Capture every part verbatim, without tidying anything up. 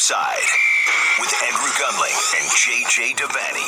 Offside with Andrew Gunling and J J Devaney.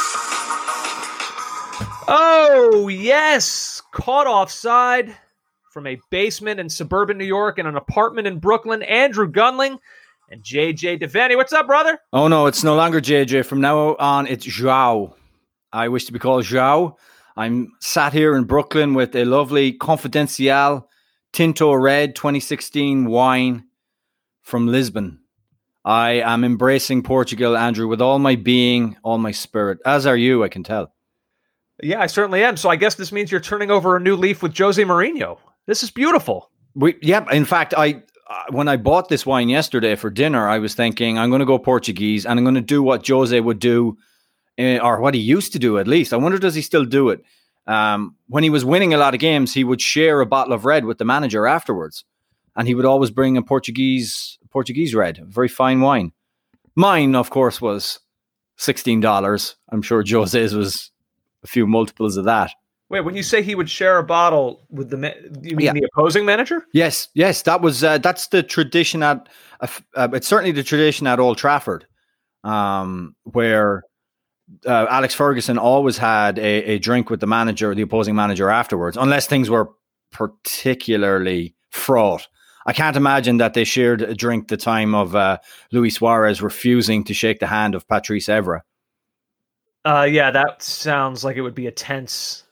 Oh, yes. Caught offside from a basement in suburban New York and an apartment in Brooklyn. Andrew Gunling and J J Devaney. What's up, brother? Oh, no, it's no longer J J. From now on, it's João. I wish to be called João. I'm sat here in Brooklyn with a lovely Confidencial Tinto Red twenty sixteen wine from Lisbon. I am embracing Portugal, Andrew, with all my being, all my spirit. As are you, I can tell. Yeah, I certainly am. So I guess this means you're turning over a new leaf with Jose Mourinho. This is beautiful. We, yeah, in fact, I uh, when I bought this wine yesterday for dinner, I was thinking I'm going to go Portuguese and I'm going to do what Jose would do, uh, or what he used to do at least. I wonder, does he still do it? Um, when he was winning a lot of games, he would share a bottle of red with the manager afterwards. And he would always bring a Portuguese Portuguese red, a very fine wine. Mine, of course, was sixteen dollars. I'm sure Jose's was a few multiples of that. Wait, when you say he would share a bottle with the, ma- you mean Yeah. the opposing manager? Yes, yes, that was uh, that's the tradition at. Uh, uh, it's certainly the tradition at Old Trafford, um, where uh, Alex Ferguson always had a, a drink with the manager, the opposing manager afterwards, unless things were particularly fraught. I can't imagine that they shared a drink the time of uh, Luis Suarez refusing to shake the hand of Patrice Evra. Uh, yeah, that sounds like it would be a tense.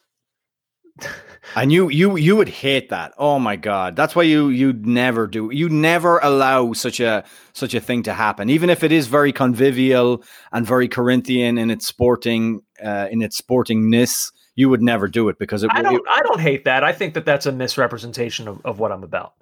And you, you, you would hate that. Oh my God, that's why you, you'd never do. You never allow such a such a thing to happen, even if it is very convivial and very Corinthian in its sporting, uh, in its sportingness. You would never do it because it. I don't. It, I don't hate that. I think that that's a misrepresentation of, of what I'm about.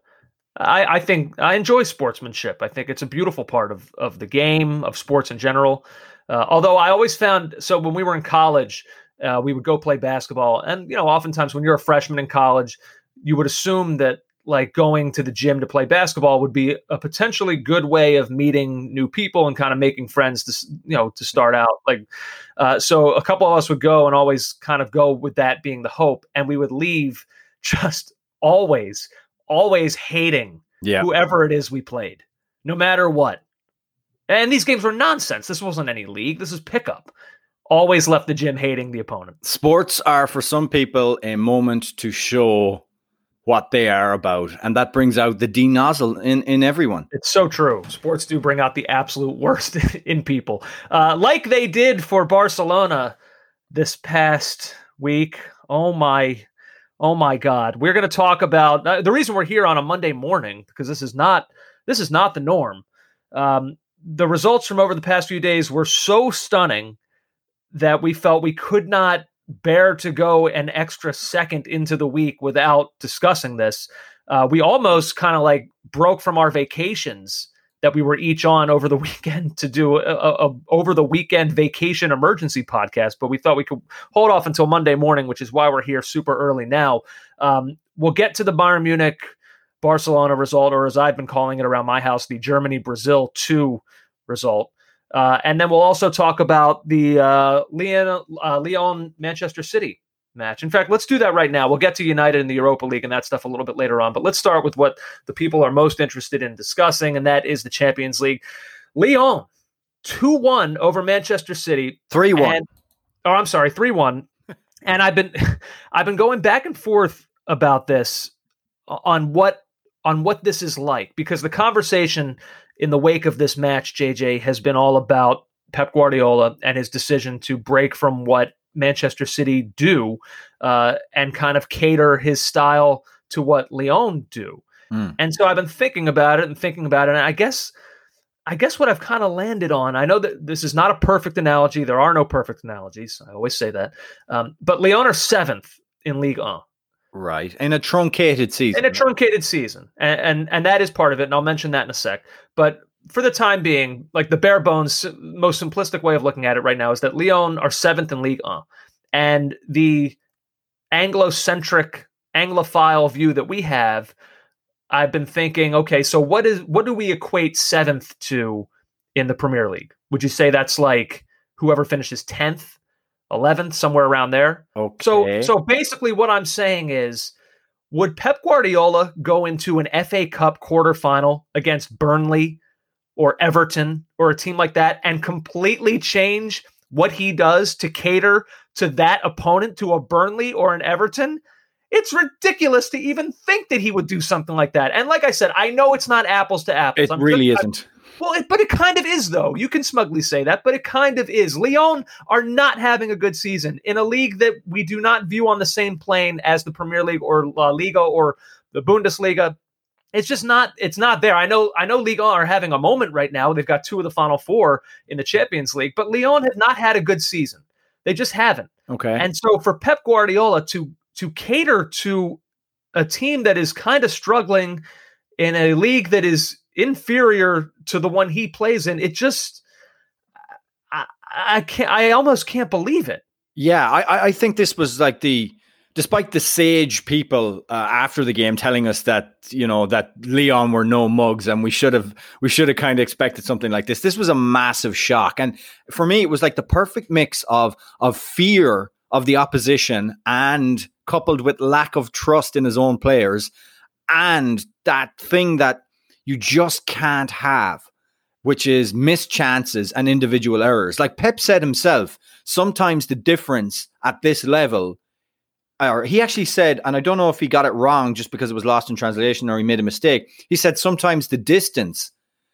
I, I think I enjoy sportsmanship. I think it's a beautiful part of, of the game, of sports in general. Uh, although I always found, so when we were in college, uh, we would go play basketball. And, you know, oftentimes when you're a freshman in college, you would assume that like going to the gym to play basketball would be a potentially good way of meeting new people and kind of making friends to, you know, to start out. Like, uh, so a couple of us would go and always kind of go with that being the hope. And we would leave just always always hating yeah. whoever it is we played, no matter what. And these games were nonsense. This wasn't any league. This is pickup. Always left the gym hating the opponent. Sports are, for some people, a moment to show what they are about. And that brings out the D-nozzle in, in everyone. It's so true. Sports do bring out the absolute worst in people. Uh, like they did for Barcelona this past week. Oh, my Oh my God! We're going to talk about uh, the reason we're here on a Monday morning, because this is not this is not the norm. Um, the results from over the past few days were so stunning that we felt we could not bear to go an extra second into the week without discussing this. Uh, we almost kind of like broke from our vacations that we were each on over the weekend to do a, a, a over the weekend vacation emergency podcast, but we thought we could hold off until Monday morning, which is why we're here super early now. Um, we'll get to the Bayern Munich Barcelona result, or as I've been calling it around my house, the Germany Brazil two result. Uh, and then we'll also talk about the uh, Lyon, uh, Lyon Manchester City match. In fact, let's do that right now. We'll get to United in the Europa League and that stuff a little bit later on, but let's start with what the people are most interested in discussing, and that is the Champions League. Lyon, two one over Manchester City. three one. And, oh, I'm sorry, three one. And I've been I've been going back and forth about this on what on what this is like, because the conversation in the wake of this match, J J, has been all about Pep Guardiola and his decision to break from what Manchester City do uh, and kind of cater his style to what Lyon do. Mm. And so I've been thinking about it and thinking about it. And I guess, I guess what I've kind of landed on, I know that this is not a perfect analogy. There are no perfect analogies. I always say that. Um, but Lyon are seventh in Ligue one. Right. In a truncated season. In a truncated season. And, and, and that is part of it. And I'll mention that in a sec. But for the time being, like the bare bones, most simplistic way of looking at it right now is that Lyon are seventh in Ligue one. And the Anglo-centric, Anglophile view that we have, I've been thinking, okay, so what is what do we equate seventh to in the Premier League? Would you say that's like whoever finishes tenth, eleventh, somewhere around there? Okay. So, so basically what I'm saying is, would Pep Guardiola go into an F A Cup quarterfinal against Burnley or Everton or a team like that and completely change what he does to cater to that opponent, to a Burnley or an Everton, it's ridiculous to even think that he would do something like that. And like I said, I know it's not apples to apples. It I'm really just, isn't. I, well, it, but it kind of is, though. You can smugly say that, but it kind of is. Lyon are not having a good season in a league that we do not view on the same plane as the Premier League or La Liga or the Bundesliga. It's just not, it's not there. I know, I know Ligue one are having a moment right now. They've got two of the final four in the Champions League, but Lyon have not had a good season. They just haven't. Okay. And so for Pep Guardiola to, to cater to a team that is kind of struggling in a league that is inferior to the one he plays in, it just, I, I can't, I almost can't believe it. Yeah. I, I think this was like the, despite the sage people uh, after the game telling us that, you know, that Lyon were no mugs and we should have, we should have kind of expected something like this. This was a massive shock. And for me, it was like the perfect mix of, of fear of the opposition and coupled with lack of trust in his own players and that thing that you just can't have, which is missed chances and individual errors. Like Pep said himself, sometimes the difference at this level, or he actually said, and I don't know if he got it wrong just because it was lost in translation or he made a mistake. He said sometimes the distance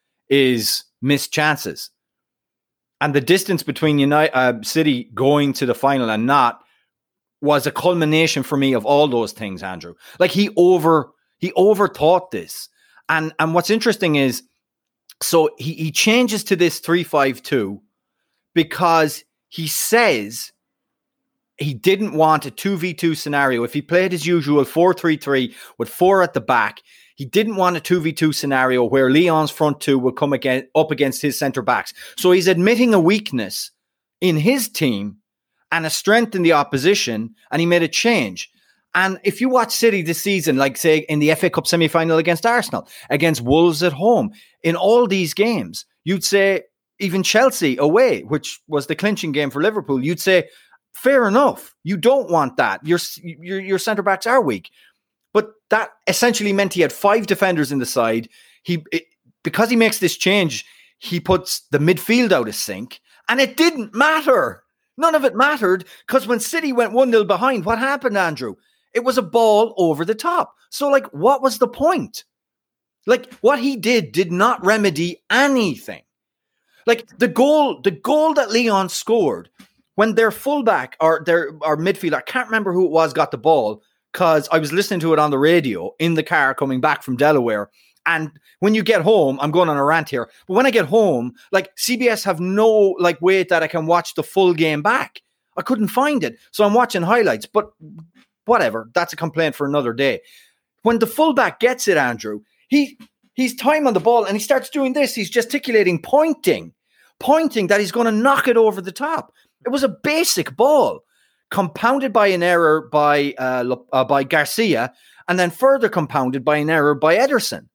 is missed chances. And the distance between United, uh, City going to the final and not was a culmination for me of all those things, Andrew. Like he over he overthought this. And and what's interesting is, so he, he changes to this three five two because he says he didn't want a two v two scenario. If he played his usual four three three with four at the back, he didn't want a two v two scenario where Lyon's front two would come again, up against his centre backs. So he's admitting a weakness in his team and a strength in the opposition, and he made a change. And if you watch City this season, like say in the F A Cup semi-final against Arsenal, against Wolves at home, in all these games, you'd say, even Chelsea away, which was the clinching game for Liverpool, you'd say, fair enough. You don't want that. Your, your, your centre backs are weak. But that essentially meant he had five defenders in the side. He it, because he makes this change, he puts the midfield out of sync, and it didn't matter. None of it mattered because when City went one nil behind, what happened, Andrew? It was a ball over the top. So, like, what was the point? Like, what he did did not remedy anything. Like, the goal, the goal that Lyon scored when their fullback or their or midfielder, I can't remember who it was, got the ball, because I was listening to it on the radio in the car coming back from Delaware. And when you get home, I'm going on a rant here, but when I get home, like C B S have no like way that I can watch the full game back. I couldn't find it. So I'm watching highlights, but whatever. That's a complaint for another day. When the fullback gets it, Andrew, he he's time on the ball and he starts doing this. He's gesticulating, pointing, pointing that he's going to knock it over the top. It was a basic ball, compounded by an error by uh, uh, by Garcia, and then further compounded by an error by Ederson.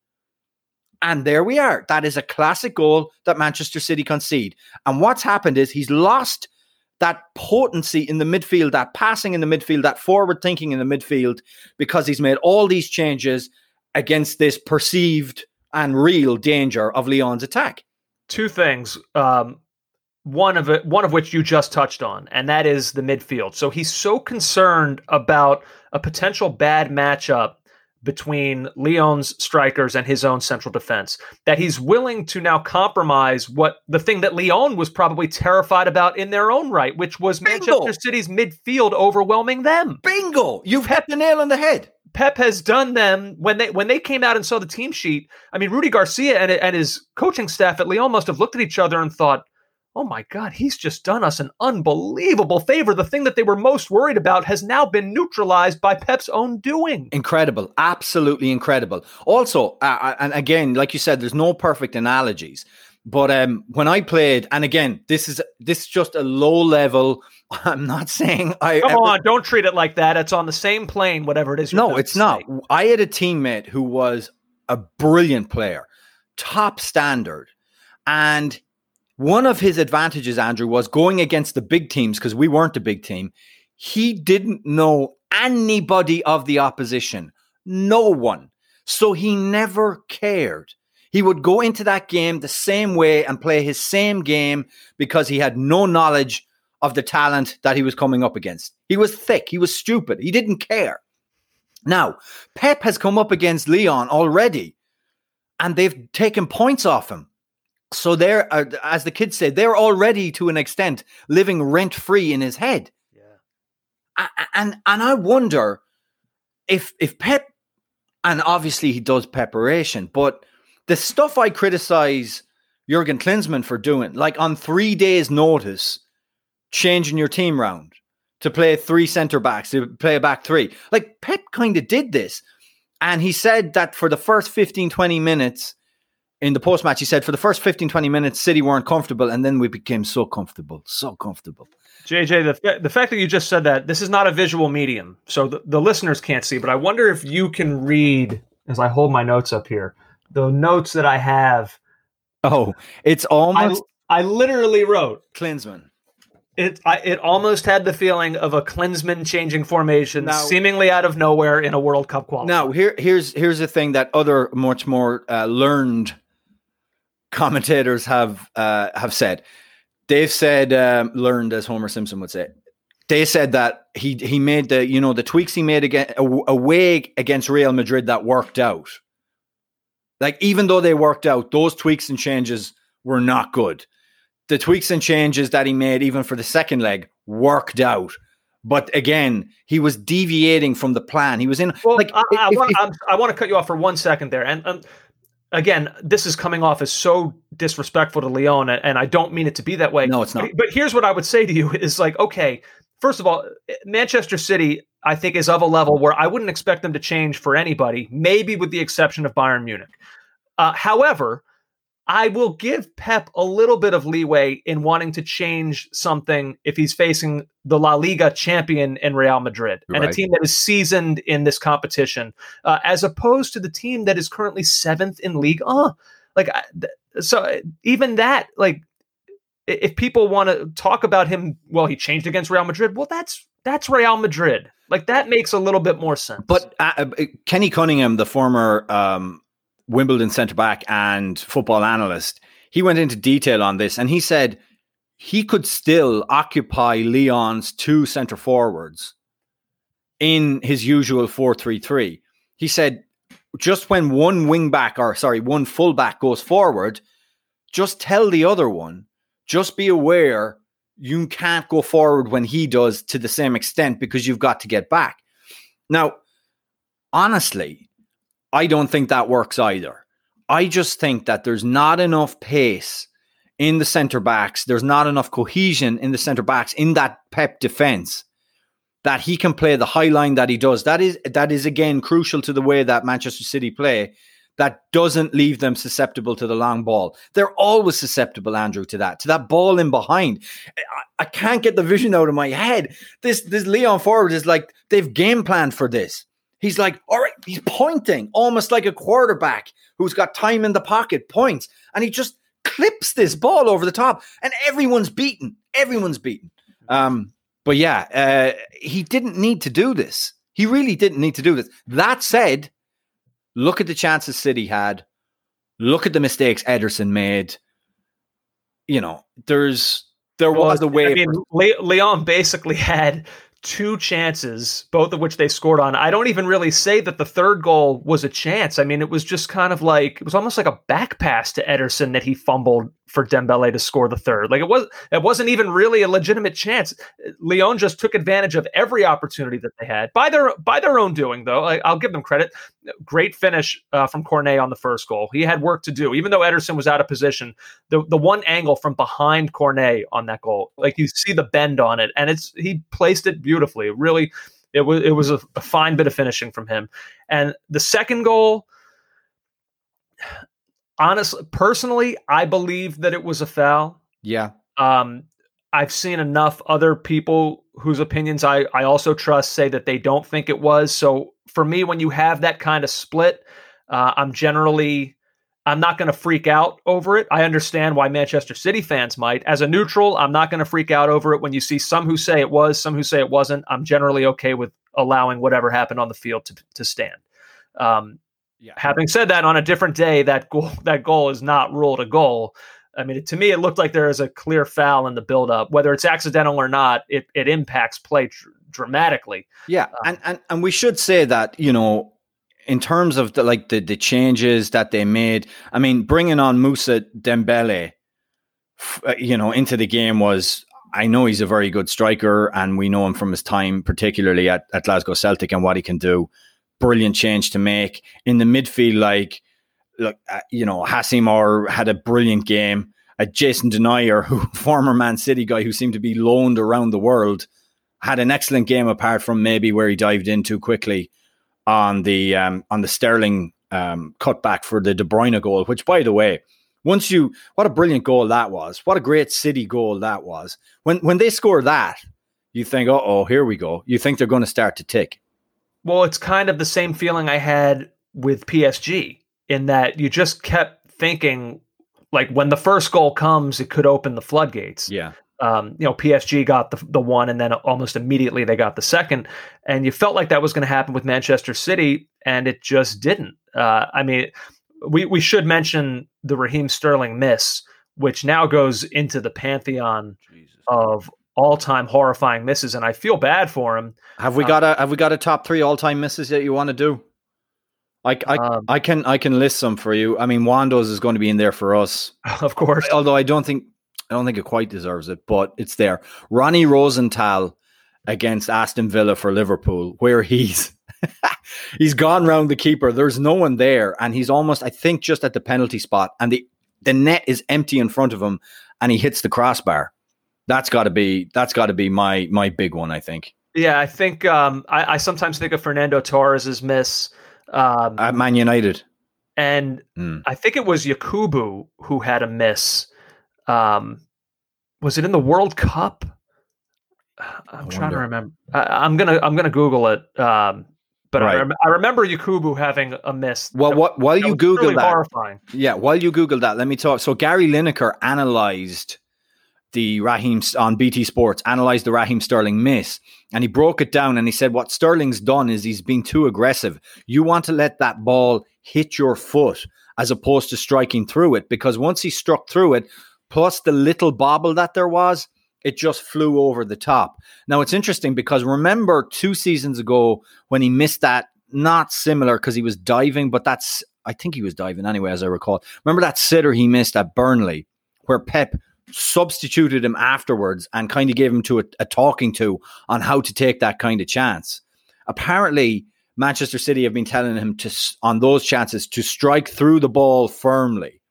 And there we are. That is a classic goal that Manchester City concede. And what's happened is he's lost that potency in the midfield, that passing in the midfield, that forward thinking in the midfield, because he's made all these changes against this perceived and real danger of Lyon's attack. Two things. Um, one of it, one of which you just touched on, and that is the midfield. So he's so concerned about a potential bad matchup between Lyon's strikers and his own central defense that he's willing to now compromise what the thing that Lyon was probably terrified about in their own right, which was Bingo. Manchester City's midfield overwhelming them. Bingo! You've hit the nail on the head. Pep has done them when they when they came out and saw the team sheet. I mean, Rudy Garcia and, and his coaching staff at Lyon must have looked at each other and thought, oh my God, he's just done us an unbelievable favor. The thing that they were most worried about has now been neutralized by Pep's own doing. Incredible. Absolutely incredible. Also, uh, and again, like you said, there's no perfect analogies. But um, when I played, and again, this is this is just a low level. I'm not saying I... Come ever, on, don't treat it like that. It's on the same plane, whatever it is. No, it's not. I had a teammate who was a brilliant player, top standard. And one of his advantages, Andrew, was going against the big teams, because we weren't a big team. He didn't know anybody of the opposition. No one. So he never cared. He would go into that game the same way and play his same game because he had no knowledge of the talent that he was coming up against. He was thick. He was stupid. He didn't care. Now, Pep has come up against Lyon already, and they've taken points off him. So they're, uh, as the kids say, they're already, to an extent, living rent-free in his head. Yeah. And and I wonder if if Pep, and obviously he does preparation, but the stuff I criticize Jurgen Klinsmann for doing, like on three days' notice, changing your team round to play three centre-backs, to play a back three. Like, Pep kind of did this. And he said that for the first fifteen, twenty minutes, in the post-match, he said, for the first fifteen, twenty minutes, City weren't comfortable, and then we became so comfortable, so comfortable. J J, the, the fact that you just said that, this is not a visual medium, so the, the listeners can't see, but I wonder if you can read, as I hold my notes up here, the notes that I have. Oh, it's almost... I, I literally wrote... Klinsmann. It I, it almost had the feeling of a Klinsmann changing formation, now, seemingly out of nowhere in a World Cup qualifier. Now, here, here's here's the thing that other much more uh, learned commentators have uh, have said. They've said, um, learned as Homer Simpson would say. They said that he he made the you know the tweaks he made again away against Real Madrid that worked out. Like, even though they worked out, those tweaks and changes were not good. The tweaks and changes that he made, even for the second leg, worked out. But again, he was deviating from the plan. He was in. Well, like, I, I, if, want, if, I want to cut you off for one second there. And um, again, this is coming off as so disrespectful to Lyon, and I don't mean it to be that way. No, it's not. But, but here's what I would say to you is like, okay, first of all, Manchester City, I think, is of a level where I wouldn't expect them to change for anybody, maybe with the exception of Bayern Munich. Uh, however, I will give Pep a little bit of leeway in wanting to change something if he's facing the La Liga champion in Real Madrid and right. a team that is seasoned in this competition, uh, as opposed to the team that is currently seventh in Ligue one. Like, so even that, like, if people want to talk about him, well, he changed against Real Madrid. Well, that's that's Real Madrid. Like, that makes a little bit more sense. But uh, Kenny Cunningham, the former um, Wimbledon centre-back and football analyst, he went into detail on this, and he said he could still occupy Lyon's two centre-forwards in his usual four three three. He said just when one wing-back, or sorry, one full-back goes forward, just tell the other one, just be aware you can't go forward when he does to the same extent because you've got to get back. Now, honestly, I don't think that works either. I just think that there's not enough pace in the centre-backs. There's not enough cohesion in the centre-backs in that Pep defence that he can play the high line that he does. That is, that is again, crucial to the way that Manchester City play. That doesn't leave them susceptible to the long ball. They're always susceptible, Andrew, to that, to that ball in behind. I, I can't get the vision out of my head. This, this Lyon forward is like, they've game planned for this. He's like, all right, he's pointing almost like a quarterback who's got time in the pocket, points, and he just clips this ball over the top, and everyone's beaten. Everyone's beaten. Um, but yeah, uh, he didn't need to do this. He really didn't need to do this. That said, look at the chances City had. Look at the mistakes Ederson made. You know, there's there well, was a way. I mean, for- Lyon basically had two chances, both of which they scored on. I don't even really say that the third goal was a chance. I mean, it was just kind of like, it was almost like a back pass to Ederson that he fumbled for Dembele to score the third. Like, it was, it wasn't even really a legitimate chance. Lyon just took advantage of every opportunity that they had by their, by their own doing, though. I, I'll give them credit. Great finish uh, from Cornet on the first goal. He had work to do, even though Ederson was out of position. The the one angle from behind Cornet on that goal, like, you see the bend on it, and it's he placed it beautifully. Really, it was it was a, a fine bit of finishing from him. And the second goal, honestly, personally, I believe that it was a foul. Yeah. Um, I've seen enough other people whose opinions I, I also trust say that they don't think it was. So for me, when you have that kind of split, uh, I'm generally, I'm not going to freak out over it. I understand why Manchester City fans might. As a neutral, I'm not going to freak out over it when you see some who say it was, some who say it wasn't. I'm generally okay with allowing whatever happened on the field to, to stand. Um, Yeah. Having said that, on a different day, that goal that goal is not ruled a goal. I mean, to me, it looked like there is a clear foul in the buildup. Whether it's accidental or not, it, it impacts play dr- dramatically. Yeah, Um, and, and and we should say that, you know, in terms of the, like the, the changes that they made, I mean, bringing on Moussa Dembele, uh, you know, into the game was, I know he's a very good striker, and we know him from his time, particularly at, at Glasgow Celtic, and what he can do. Brilliant change to make in the midfield. Like, look, uh, you know, Hassim Or had a brilliant game. Uh, Jason Denier, who former Man City guy who seemed to be loaned around the world, had an excellent game apart from maybe where he dived in too quickly on the um, on the Sterling um, cutback for the De Bruyne goal. Which, by the way, once you what a brilliant goal that was! What a great City goal that was! When when they score that, you think, "Oh, oh, here we go." You think they're going to start to tick. Well, it's kind of the same feeling I had with P S G in that you just kept thinking, like, when the first goal comes, it could open the floodgates. Yeah. Um, you know, P S G got the the one, and then almost immediately they got the second, and you felt like that was going to happen with Manchester City, and it just didn't. Uh, I mean, we we should mention the Raheem Sterling miss, which now goes into the pantheon Jesus. of all-time horrifying misses, and I feel bad for him. Have we got a Have we got a top three all-time misses that you want to do? I I, um, I can I can list some for you. I mean, Wando's is going to be in there for us, of course. Although I don't think I don't think it quite deserves it, but it's there. Ronnie Rosenthal against Aston Villa for Liverpool, where he's he's gone round the keeper. There's no one there, and he's almost, I think, just at the penalty spot, and the the net is empty in front of him, and he hits the crossbar. That's got to be that's got to be my my big one, I think. Yeah, I think um, I, I sometimes think of Fernando Torres's miss um, at Man United, and mm. I think it was Yakubu who had a miss. Um, was it in the World Cup? I'm I trying wonder. to remember. I, I'm gonna I'm gonna Google it. Um, but right. I, rem- I remember Yakubu having a miss. Well, that, what while you Google really that, horrifying. Yeah, while you Google that, let me talk. So Gary Lineker analyzed the Raheem on B T Sports, analyzed the Raheem Sterling miss, and he broke it down, and he said what Sterling's done is he's been too aggressive. You want to let that ball hit your foot as opposed to striking through it, because once he struck through it, plus the little bobble that there was, it just flew over the top. Now, it's interesting because remember two seasons ago when he missed that, not similar because he was diving, but that's, I think he was diving anyway, as I recall. Remember that sitter he missed at Burnley where Pep substituted him afterwards and kind of gave him to a, a talking to on how to take that kind of chance. Apparently, Manchester City have been telling him to, on those chances, to strike through the ball firmly.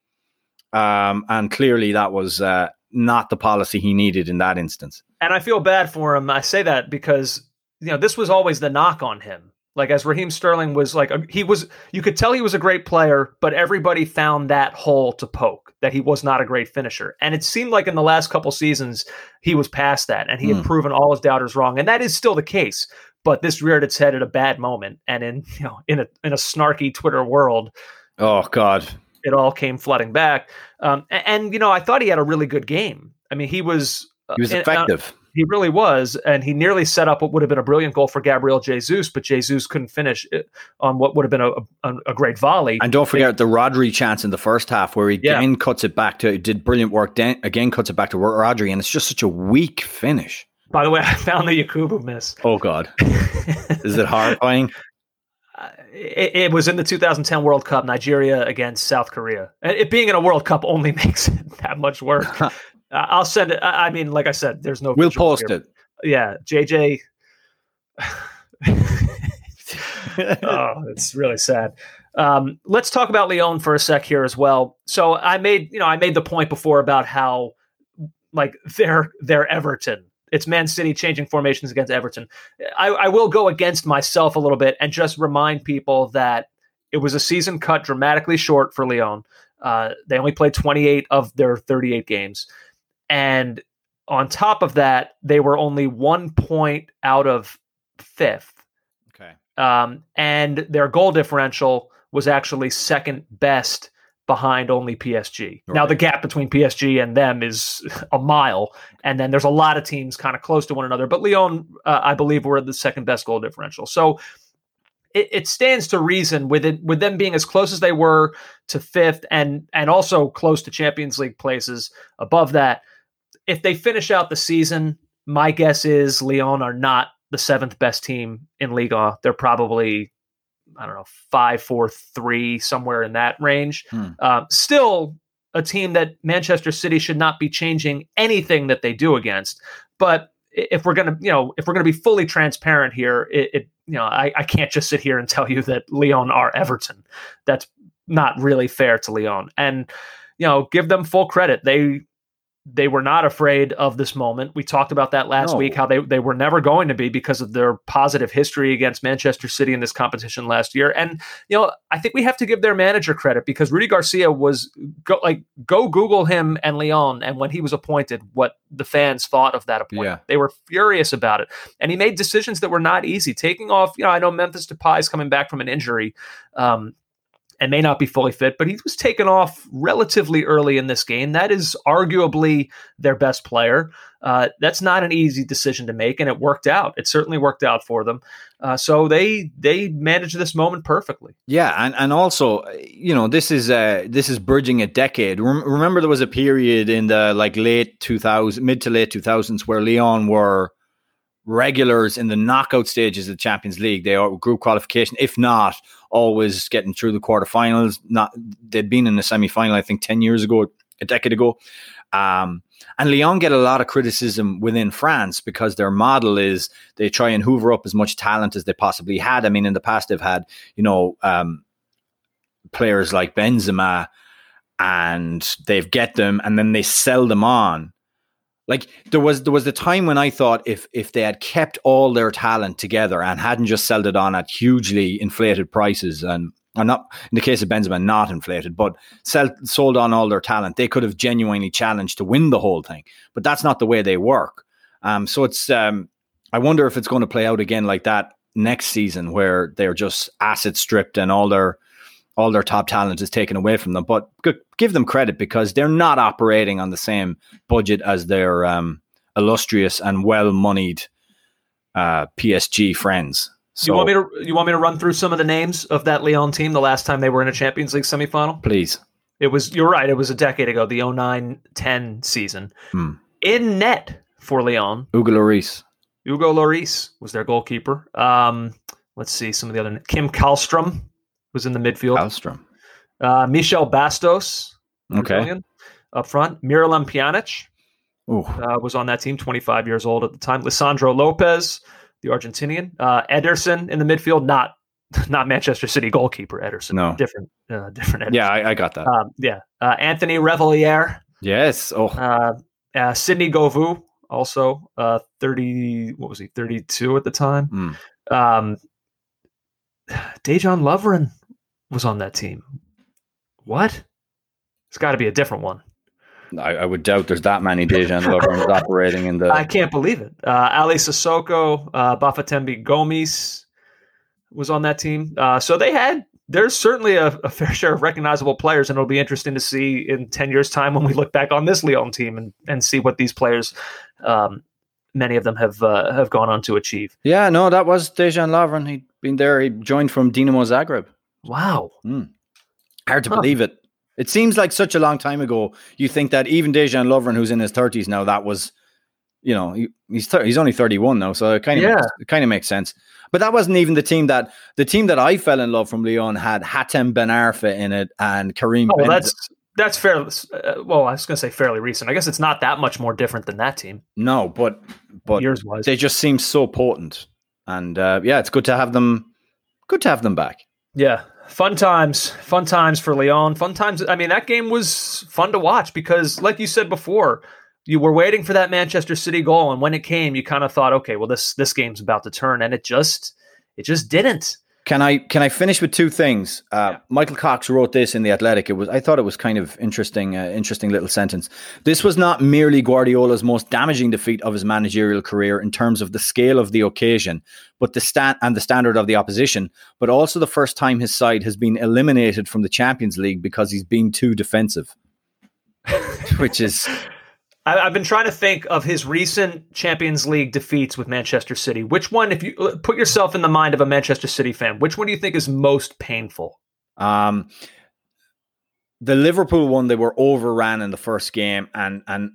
Um, and clearly that was uh, not the policy he needed in that instance. And I feel bad for him. I say that because, you know, this was always the knock on him. Like, as Raheem Sterling was like, a, he was, you could tell he was a great player, but everybody found that hole to poke, that he was not a great finisher. And it seemed like in the last couple seasons, he was past that, and he mm. had proven all his doubters wrong. And that is still the case. But this reared its head at a bad moment. And in, you know, in a, in a snarky Twitter world. Oh, God. It all came flooding back. Um, and, and, you know, I thought he had a really good game. I mean, he was... He was effective. Uh, he really was. And he nearly set up what would have been a brilliant goal for Gabriel Jesus, but Jesus couldn't finish it on what would have been a, a, a great volley. And don't forget the Rodri chance in the first half where he yeah. again cuts it back to... Did brilliant work, then again cuts it back to Rodri, and it's just such a weak finish. By the way, I found the Yakubu miss. Oh, God. Is it horrifying? It, it was in the two thousand ten World Cup, Nigeria against South Korea. It being in a World Cup only makes it that much work. uh, I'll send it. I mean, like I said, there's no. We'll post here. it. Yeah, J J. Oh, it's really sad. Um, let's talk about Lyon for a sec here as well. So I made, you know, I made the point before about how, like, they're they're Everton. It's Man City changing formations against Everton. I, I will go against myself a little bit and just remind people that it was a season cut dramatically short for Lyon. Uh, they only played twenty-eight of their thirty-eight games. And on top of that, they were only one point out of fifth. Okay. Um, and their goal differential was actually second best behind only P S G. Right. Now, the gap between P S G and them is a mile, and then there's a lot of teams kind of close to one another. But Lyon, uh, I believe, were the second best goal differential. So it, it stands to reason with it, with them being as close as they were to fifth and and also close to Champions League places above that. If they finish out the season, my guess is Lyon are not the seventh best team in Liga. They're probably, I don't know, five, four, three, somewhere in that range. Hmm. Um, still a team that Manchester City should not be changing anything that they do against. But if we're going to, you know, if we're going to be fully transparent here, it, it you know, I, I can't just sit here and tell you that Lyon are Everton. That's not really fair to Lyon. And, you know, give them full credit. They, They were not afraid of this moment. We talked about that last no. week, how they, they were never going to be because of their positive history against Manchester City in this competition last year. And, you know, I think we have to give their manager credit because Rudy Garcia was go, like, go Google him and Lyon. And when he was appointed, what the fans thought of that appointment, yeah. they were furious about it. And he made decisions that were not easy. Taking off, you know, I know Memphis Depay is coming back from an injury. Um, and may not be fully fit, but he was taken off relatively early in this game. That is arguably their best player. Uh, that's not an easy decision to make, and it worked out. It certainly worked out for them. Uh, so they they managed this moment perfectly. Yeah, and, and also, you know, this is uh, this is bridging a decade. Rem- remember, there was a period in the like late two thousands, mid to late two thousands, where Lyon were regulars in the knockout stages of the Champions League. They are group qualification, if not always getting through the quarterfinals. Not they'd been in the semi-final, I think, ten years ago, a decade ago. Um, and Lyon get a lot of criticism within France because their model is they try and hoover up as much talent as they possibly had. I mean, in the past, they've had, you know, um, players like Benzema, and they've get them and then they sell them on. Like there was there was the time when I thought if if they had kept all their talent together and hadn't just sold it on at hugely inflated prices, and or not in the case of Benzema, not inflated, but sell, sold on all their talent, they could have genuinely challenged to win the whole thing. But that's not the way they work. Um, so it's um, I wonder if it's going to play out again like that next season, where they're just asset stripped and all their all their top talent is taken away from them. But give them credit because they're not operating on the same budget as their um, illustrious and well-moneyed uh, P S G friends. So, you want me to you want me to run through some of the names of that Lyon team the last time they were in a Champions League semifinal? Please. It was, you're right, it was a decade ago, the oh nine ten season. Hmm. In net for Lyon, Hugo Lloris. Hugo Lloris was their goalkeeper. Um, let's see some of the other. Kim Kallstrom was in the midfield. Kallstrom. Uh, Michel Bastos, okay, Brazilian, up front. Miralem Pjanic uh, was on that team, twenty-five years old at the time. Lisandro Lopez, the Argentinian. Uh, Ederson in the midfield, not not Manchester City goalkeeper Ederson. No, different, uh, different. Ederson. Yeah, I, I got that. Um, yeah, uh, Anthony Revelliere. Yes. Oh, uh, uh, Sidney Govou, also uh, thirty. What was he? thirty-two at the time. Mm. Um, Dejan Lovren was on that team. What? It's got to be a different one. I, I would doubt there's that many Dejan Lovrens operating in the... I can't believe it. Uh, Ali Sissoko, uh, Bafatembi Gomis was on that team. Uh, so they had... There's certainly a, a fair share of recognizable players, and it'll be interesting to see in ten years' time when we look back on this Lyon team and, and see what these players, um, many of them have uh, have gone on to achieve. Yeah, no, that was Dejan Lovren. He'd been there. He joined from Dinamo Zagreb. Wow. Mm. Hard to huh. believe it. It seems like such a long time ago. You think that even Dejan Lovren, who's in his thirties now, that was, you know, he, he's th- he's only thirty-one now, so it kind of yeah. makes, it kind of makes sense. But that wasn't even the team that the team that I fell in love from Lyon had Hatem Ben Arfa in it and Karim. Oh, Ben- that's that's fairly uh, well. I was going to say fairly recent. I guess it's not that much more different than that team. No, but but years wise, they just seem so potent, and uh, yeah, it's good to have them. Good to have them back. Yeah. Fun times, fun times for Lyon. Fun times. I mean, that game was fun to watch because, like you said before, you were waiting for that Manchester City goal, and when it came, you kind of thought, okay, well, this this game's about to turn, and it just it just didn't. Can I can I finish with two things? Uh, yeah. Michael Cox wrote this in The Athletic. It was I thought it was kind of interesting, uh, interesting little sentence. This was not merely Guardiola's most damaging defeat of his managerial career in terms of the scale of the occasion, but the stand and the standard of the opposition, but also the first time his side has been eliminated from the Champions League because he's been too defensive, which is I, I've been trying to think of his recent Champions League defeats with Manchester City. Which one, if you put yourself in the mind of a Manchester City fan, which one do you think is most painful? Um, the Liverpool one, they were overran in the first game, and and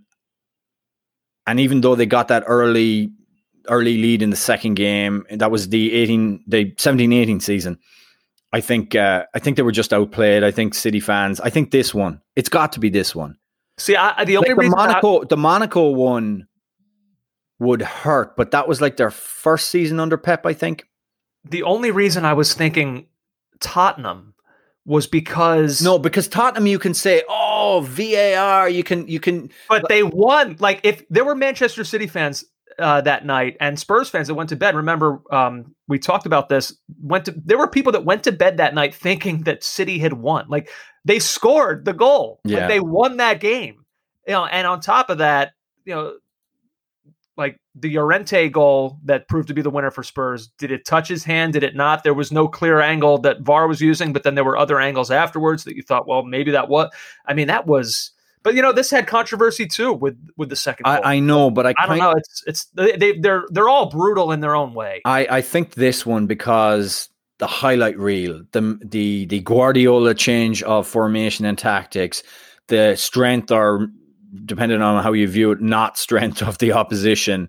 and even though they got that early early lead in the second game, that was the eighteen, the seventeen eighteen season. I think uh, I think they were just outplayed. I think City fans. I think this one. It's got to be this one. See, I, the only like the reason Monaco, I, the Monaco one would hurt, but that was like their first season under Pep, I think. The only reason I was thinking Tottenham was because no, because Tottenham, you can say, oh, V A R, you can, you can, but they won. Like if there were Manchester City fans uh, that night and Spurs fans that went to bed. Remember, um, we talked about this. Went to there were people that went to bed that night thinking that City had won. Like. They scored the goal. Yeah. Like they won that game. You know, and on top of that, you know, like the Llorente goal that proved to be the winner for Spurs, did it touch his hand? Did it not? There was no clear angle that V A R was using, but then there were other angles afterwards that you thought, well, maybe that was. I mean, that was. But you know, this had controversy too with with the second goal. I, I know, but I, I don't know. It's it's they they're they're all brutal in their own way. I I think this one because. The highlight reel, the the the Guardiola change of formation and tactics, the strength or depending on how you view it, not strength of the opposition,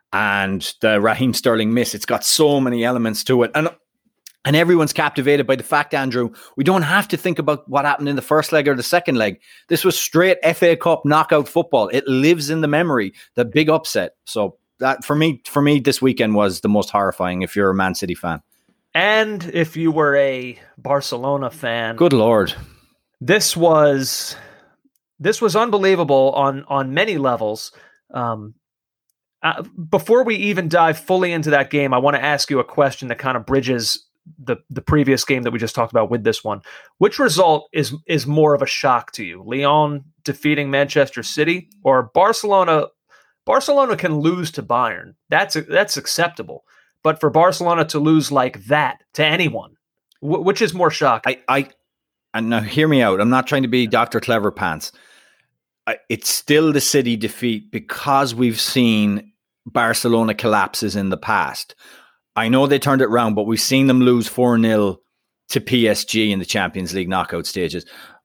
and the Raheem Sterling miss. It's got so many elements to it, and and everyone's captivated by the fact, Andrew, we don't have to think about what happened in the first leg or the second leg. This was straight F A Cup knockout football. It lives in the memory. The big upset. So that for me, for me, this weekend was the most horrifying. If you're a Man City fan. And if you were a Barcelona fan, good Lord, this was this was unbelievable on on many levels. Um, uh, before we even dive fully into that game, I want to ask you a question that kind of bridges the the previous game that we just talked about with this one. Which result is is more of a shock to you? Lyon defeating Manchester City, or Barcelona? Barcelona can lose to Bayern. That's that's acceptable. But for Barcelona to lose like that to anyone, w- which is more shocking? I, I, and now hear me out. I'm not trying to be Doctor Clever Pants. I, it's still the City defeat because we've seen Barcelona collapses in the past. I know they turned it around, but we've seen them lose four nil to P S G in the Champions League knockout stages,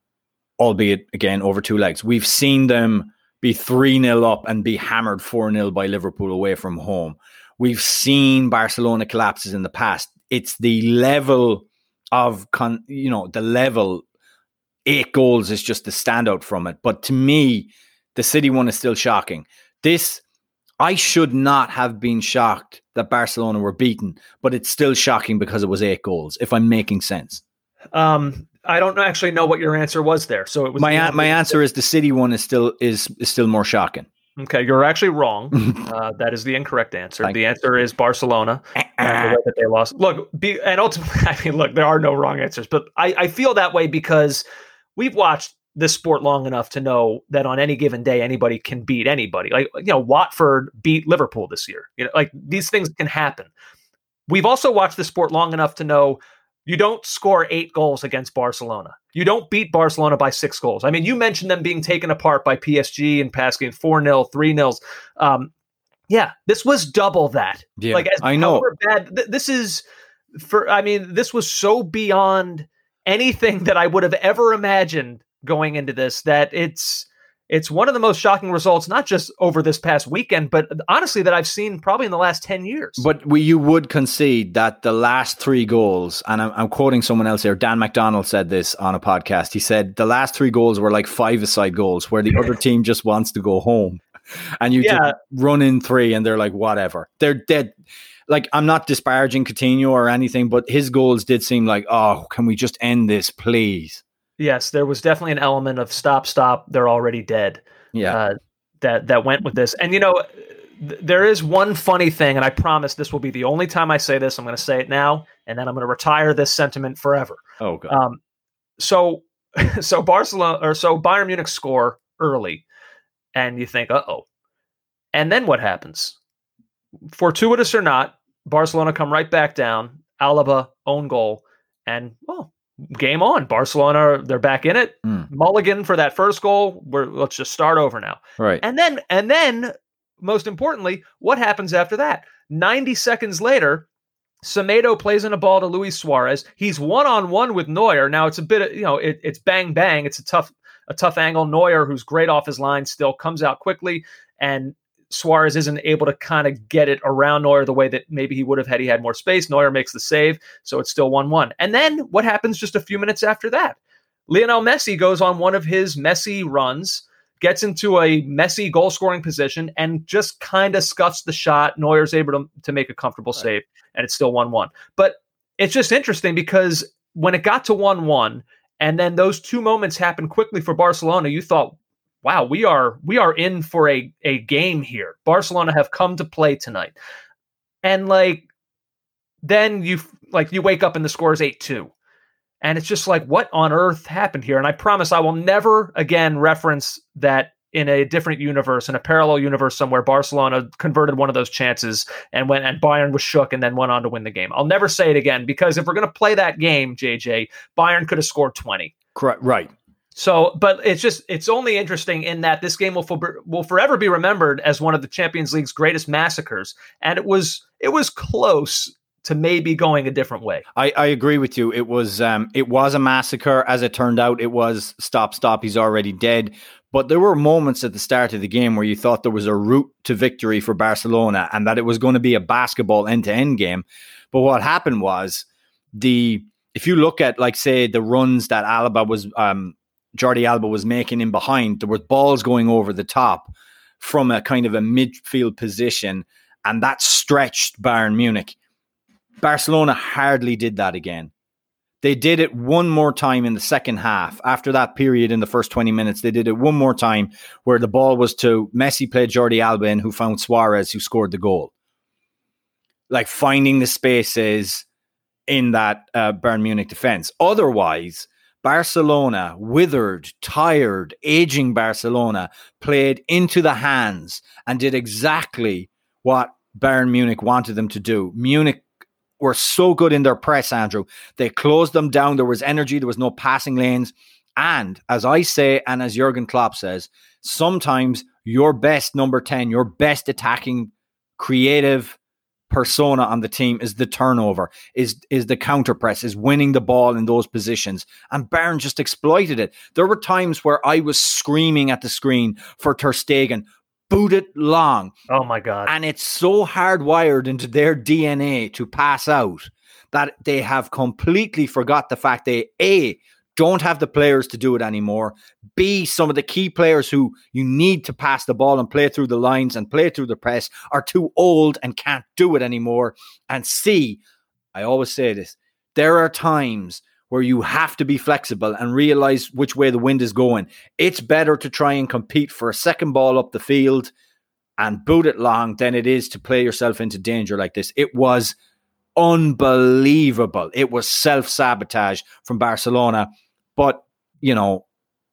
albeit, again, over two legs. We've seen them be three nil up and be hammered four nil by Liverpool away from home. We've seen Barcelona collapses in the past. It's the level of, con, you know, the level, eight goals is just the standout from it. But to me, the City one is still shocking. This, I should not have been shocked that Barcelona were beaten, but it's still shocking because it was eight goals, if I'm making sense. Um, I don't actually know what your answer was there. So it was my a- my answer is the City one is still is is still more shocking. Okay, you're actually wrong. Uh, that is the incorrect answer. Thank the answer is Barcelona and the way that they lost. Look, be, and ultimately, I mean, look, there are no wrong answers, but I, I feel that way because we've watched this sport long enough to know that on any given day, anybody can beat anybody. Like, you know, Watford beat Liverpool this year. You know, like these things can happen. We've also watched the sport long enough to know you don't score eight goals against Barcelona. You don't beat Barcelona by six goals. I mean, you mentioned them being taken apart by P S G and past game four nil, three nils. Um, yeah, this was double that. Yeah, like, as I know. Bad, th- this is for, I mean, this was so beyond anything that I would have ever imagined going into this that it's, it's one of the most shocking results, not just over this past weekend, but honestly that I've seen probably in the last ten years. But we, you would concede that the last three goals, and I'm, I'm quoting someone else here, Dan McDonald said this on a podcast. He said the last three goals were like five-a-side goals where the other team just wants to go home. And you yeah. just run in three and they're like, whatever. They're dead. Like, I'm not disparaging Coutinho or anything, but his goals did seem like, oh, can we just end this, please? Yes, there was definitely an element of stop, stop, they're already dead. Yeah, uh, that that went with this. And, you know, th- there is one funny thing, and I promise this will be the only time I say this. I'm going to say it now, and then I'm going to retire this sentiment forever. Oh, God. Um, so, so Barcelona, or so Bayern Munich score early, and you think, uh-oh. And then what happens? Fortuitous or not, Barcelona come right back down, Alaba, own goal, and, well, game on. Barcelona, they're back in it. Mm. Mulligan for that first goal. We're let's just start over now. Right. And then, and then, most importantly, what happens after that? ninety seconds later, Semedo plays in a ball to Luis Suarez. He's one-on-one with Neuer. Now it's a bit of, you know, it, it's bang, bang. It's a tough, a tough angle. Neuer, who's great off his line, still comes out quickly, and Suarez isn't able to kind of get it around Neuer the way that maybe he would have had he had more space. Neuer makes the save, so it's still one one. And then what happens just a few minutes after that? Lionel Messi goes on one of his messy runs, gets into a messy goal-scoring position, and just kind of scuffs the shot. Neuer's able to, to make a comfortable right. save, and it's still one one. But it's just interesting because when it got to one one, and then those two moments happened quickly for Barcelona, you thought, wow, we are we are in for a, a game here. Barcelona have come to play tonight. And like then you like you wake up and the score is eight two. And it's just like, what on earth happened here? And I promise I will never again reference that in a different universe, in a parallel universe somewhere, Barcelona converted one of those chances and went and Bayern was shook and then went on to win the game. I'll never say it again, because if we're going to play that game, J J, Bayern could have scored twenty. Correct. Right. So, but it's just, it's only interesting in that this game will for, will forever be remembered as one of the Champions League's greatest massacres. And it was, it was close to maybe going a different way. I, I agree with you. It was, um, it was a massacre. As it turned out, it was stop, stop. He's already dead. But there were moments at the start of the game where you thought there was a route to victory for Barcelona and that it was going to be a basketball end-to-end game. But what happened was the, if you look at, like, say, the runs that Alba was, um, Jordi Alba was making in behind, there were balls going over the top from a kind of a midfield position, and that stretched Bayern Munich. Barcelona hardly did that again. They did it one more time in the second half. After that period in the first twenty minutes, they did it one more time where the ball was to Messi, played Jordi Alba in, who found Suarez, who scored the goal. Like finding the spaces in that uh, Bayern Munich defense. Otherwise, Barcelona, withered, tired, aging Barcelona, played into the hands and did exactly what Bayern Munich wanted them to do. Munich were so good in their press, Andrew. They closed them down. There was energy. There was no passing lanes. And as I say, and as Jurgen Klopp says, sometimes your best number ten, your best attacking, creative persona on the team is the turnover, is is the counter press, is winning the ball in those positions. And Bayern just exploited it. There were times where I was screaming at the screen for Ter Stegen, boot it long. Oh my God. And it's so hardwired into their D N A to pass out that they have completely forgot the fact they, A, don't have the players to do it anymore. B, some of the key players who you need to pass the ball and play through the lines and play through the press are too old and can't do it anymore. And C, I always say this, there are times where you have to be flexible and realize which way the wind is going. It's better to try and compete for a second ball up the field and boot it long than it is to play yourself into danger like this. It was unbelievable. It was self-sabotage from Barcelona. But, you know,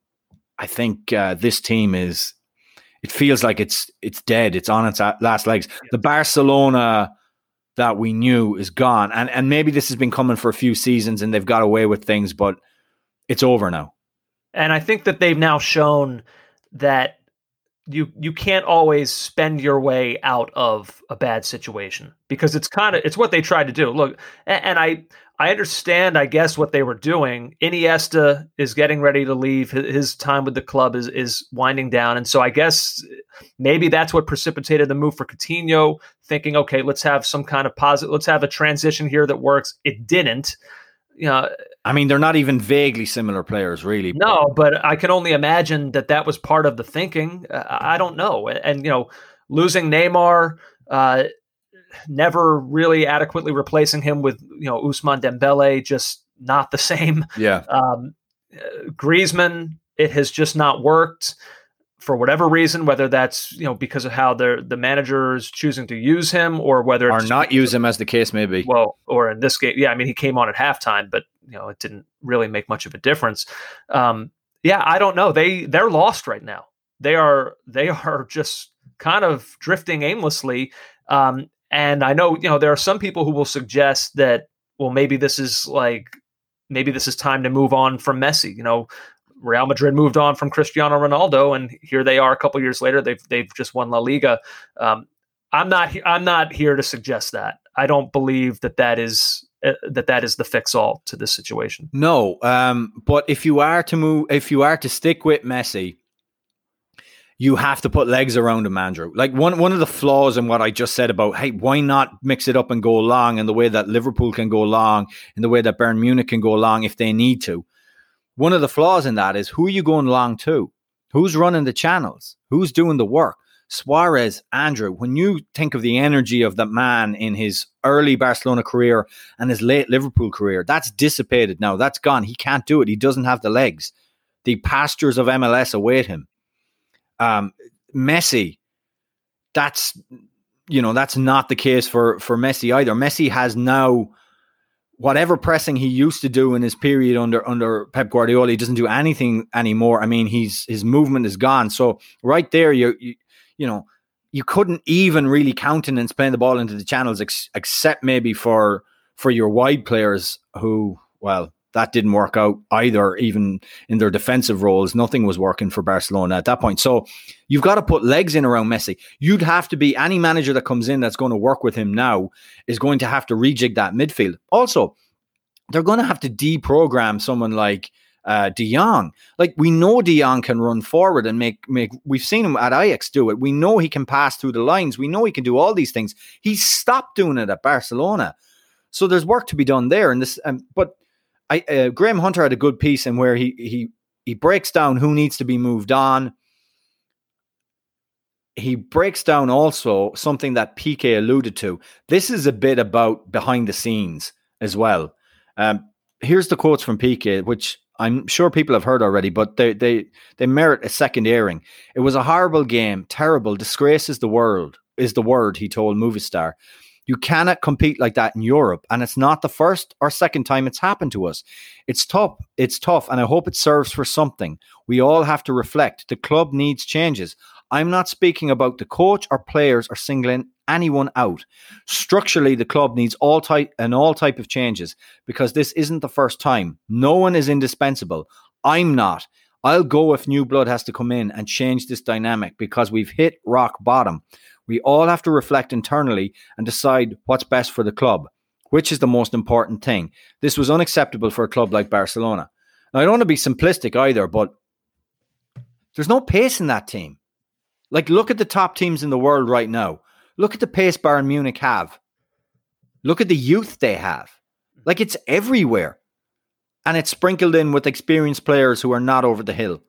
I think uh, this team is, it feels like it's it's dead. It's on its last legs. The Barcelona that we knew is gone. And and maybe this has been coming for a few seasons and they've got away with things, but it's over now. And I think that they've now shown that you you can't always spend your way out of a bad situation, because it's kind of, it's what they tried to do. Look, and, and I I understand, I guess, what they were doing. Iniesta is getting ready to leave. His, his time with the club is is winding down. And so I guess maybe that's what precipitated the move for Coutinho, thinking, okay, let's have some kind of positive, let's have a transition here that works. It didn't. You know, I mean, they're not even vaguely similar players, really. No, but I can only imagine that that was part of the thinking. Uh, I don't know. And, and, you know, losing Neymar, uh, never really adequately replacing him with, you know, Ousmane Dembele, just not the same. Yeah. Um, Griezmann, it has just not worked for whatever reason, whether that's, you know, because of how the the manager is choosing to use him, or whether or not use him, as the case may be. Well, or in this game, yeah, I mean, he came on at halftime, but you know, it didn't really make much of a difference. Um, yeah, I don't know. They they're lost right now. They are they are just kind of drifting aimlessly. Um, and I know, you know, there are some people who will suggest that, well, maybe this is like maybe this is time to move on from Messi. You know, Real Madrid moved on from Cristiano Ronaldo, and here they are a couple years later. They've they've just won La Liga. Um, I'm not I'm not here to suggest that. I don't believe that that is uh, that that is the fix all to this situation. No, um, but if you are to move, if you are to stick with Messi, you have to put legs around him, Andrew. Like one one of the flaws in what I just said about, hey, why not mix it up and go long in the way that Liverpool can go long, in the way that Bayern Munich can go long if they need to. One of the flaws in that is, who are you going long to? Who's running the channels? Who's doing the work? Suarez, Andrew, when you think of the energy of that man in his early Barcelona career and his late Liverpool career, that's dissipated now. That's gone. He can't do it. He doesn't have the legs. The pastures of M L S await him. Um, Messi, that's, you know, that's not the case for, for Messi either. Messi has now, whatever pressing he used to do in his period under under Pep Guardiola, he doesn't do anything anymore. I mean, he's his movement is gone. So right there, you you, you know, you couldn't even really countenance playing the ball into the channels, ex- except maybe for for your wide players who, well, that didn't work out either. Even in their defensive roles, nothing was working for Barcelona at that point. So you've got to put legs in around Messi. You'd have to be, any manager that comes in that's going to work with him now is going to have to rejig that midfield. Also, they're going to have to deprogram someone like uh, De Jong. Like, we know De Jong can run forward and make, make, we've seen him at Ajax do it. We know he can pass through the lines. We know he can do all these things. He stopped doing it at Barcelona. So there's work to be done there. And this, um, but I, uh, Graham Hunter had a good piece in where he he he breaks down who needs to be moved on. He breaks down also something that P K alluded to. This is a bit about behind the scenes as well. Um, here's the quotes from P K, which I'm sure people have heard already, but they they they merit a second airing. It was a horrible game, terrible. Disgrace is the word is the word, he told Movistar. You cannot compete like that in Europe, and it's not the first or second time it's happened to us. It's tough. It's tough, and I hope it serves for something. We all have to reflect. The club needs changes. I'm not speaking about the coach or players or singling anyone out. Structurally, the club needs all type and all type of changes because this isn't the first time. No one is indispensable. I'm not. I'll go if new blood has to come in and change this dynamic because we've hit rock bottom. We all have to reflect internally and decide what's best for the club, which is the most important thing. This was unacceptable for a club like Barcelona. Now, I don't want to be simplistic either, but there's no pace in that team. Like, look at the top teams in the world right now. Look at the pace Bayern Munich have. Look at the youth they have. Like, it's everywhere. And it's sprinkled in with experienced players who are not over the hill.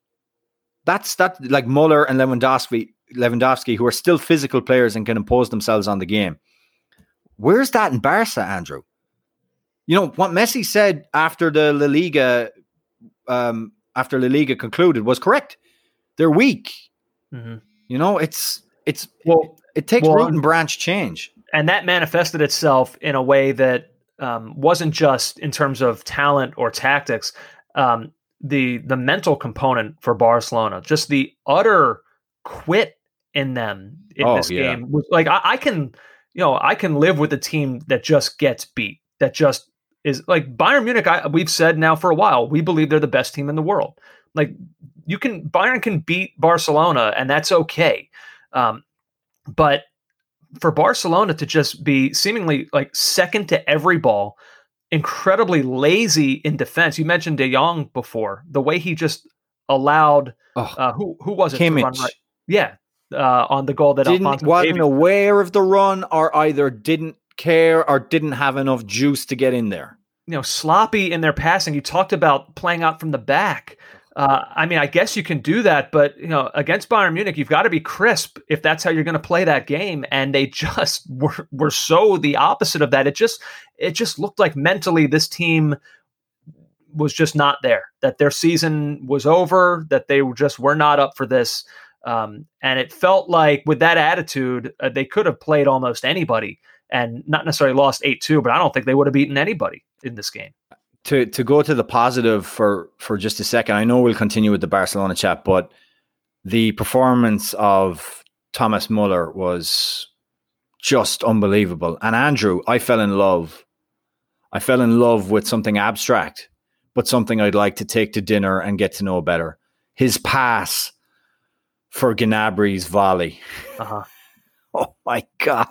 That's that, like Muller and Lewandowski, Lewandowski, who are still physical players and can impose themselves on the game. Where's that in Barca, Andrew? You know, what Messi said after the La Liga, um, after La Liga concluded was correct. They're weak. Mm-hmm. You know, it's, it's, well, it, it takes well, root and branch change. And that manifested itself in a way that um, wasn't just in terms of talent or tactics. Um, the, the mental component for Barcelona, just the utter quit in them in oh, this yeah. game. Like I, I can, you know, I can live with a team that just gets beat, that just is like Bayern Munich. I, we've said now for a while, we believe they're the best team in the world. Like you can, Bayern can beat Barcelona and that's okay. Um, but for Barcelona to just be seemingly like second to every ball, incredibly lazy in defense. You mentioned De Jong before, the way he just allowed, oh, uh, who, who was it? To run right? Yeah. Uh, on the goal that didn't, Alphonso wasn't gave. aware of the run or either didn't care or didn't have enough juice to get in there. You know, sloppy in their passing. You talked about playing out from the back. Uh, I mean, I guess you can do that, but you know, against Bayern Munich, you've got to be crisp if that's how you're going to play that game. And they just were were so the opposite of that. It just it just looked like mentally this team was just not there. That their season was over. That they were just were not up for this. Um, and it felt like with that attitude, uh, they could have played almost anybody and not necessarily lost eight two, but I don't think they would have beaten anybody in this game. To to go to the positive for, for just a second, I know we'll continue with the Barcelona chat, but the performance of Thomas Muller was just unbelievable. And Andrew, I fell in love. I fell in love with something abstract, but something I'd like to take to dinner and get to know better. His pass for Gnabry's volley. Uh-huh. Oh my God.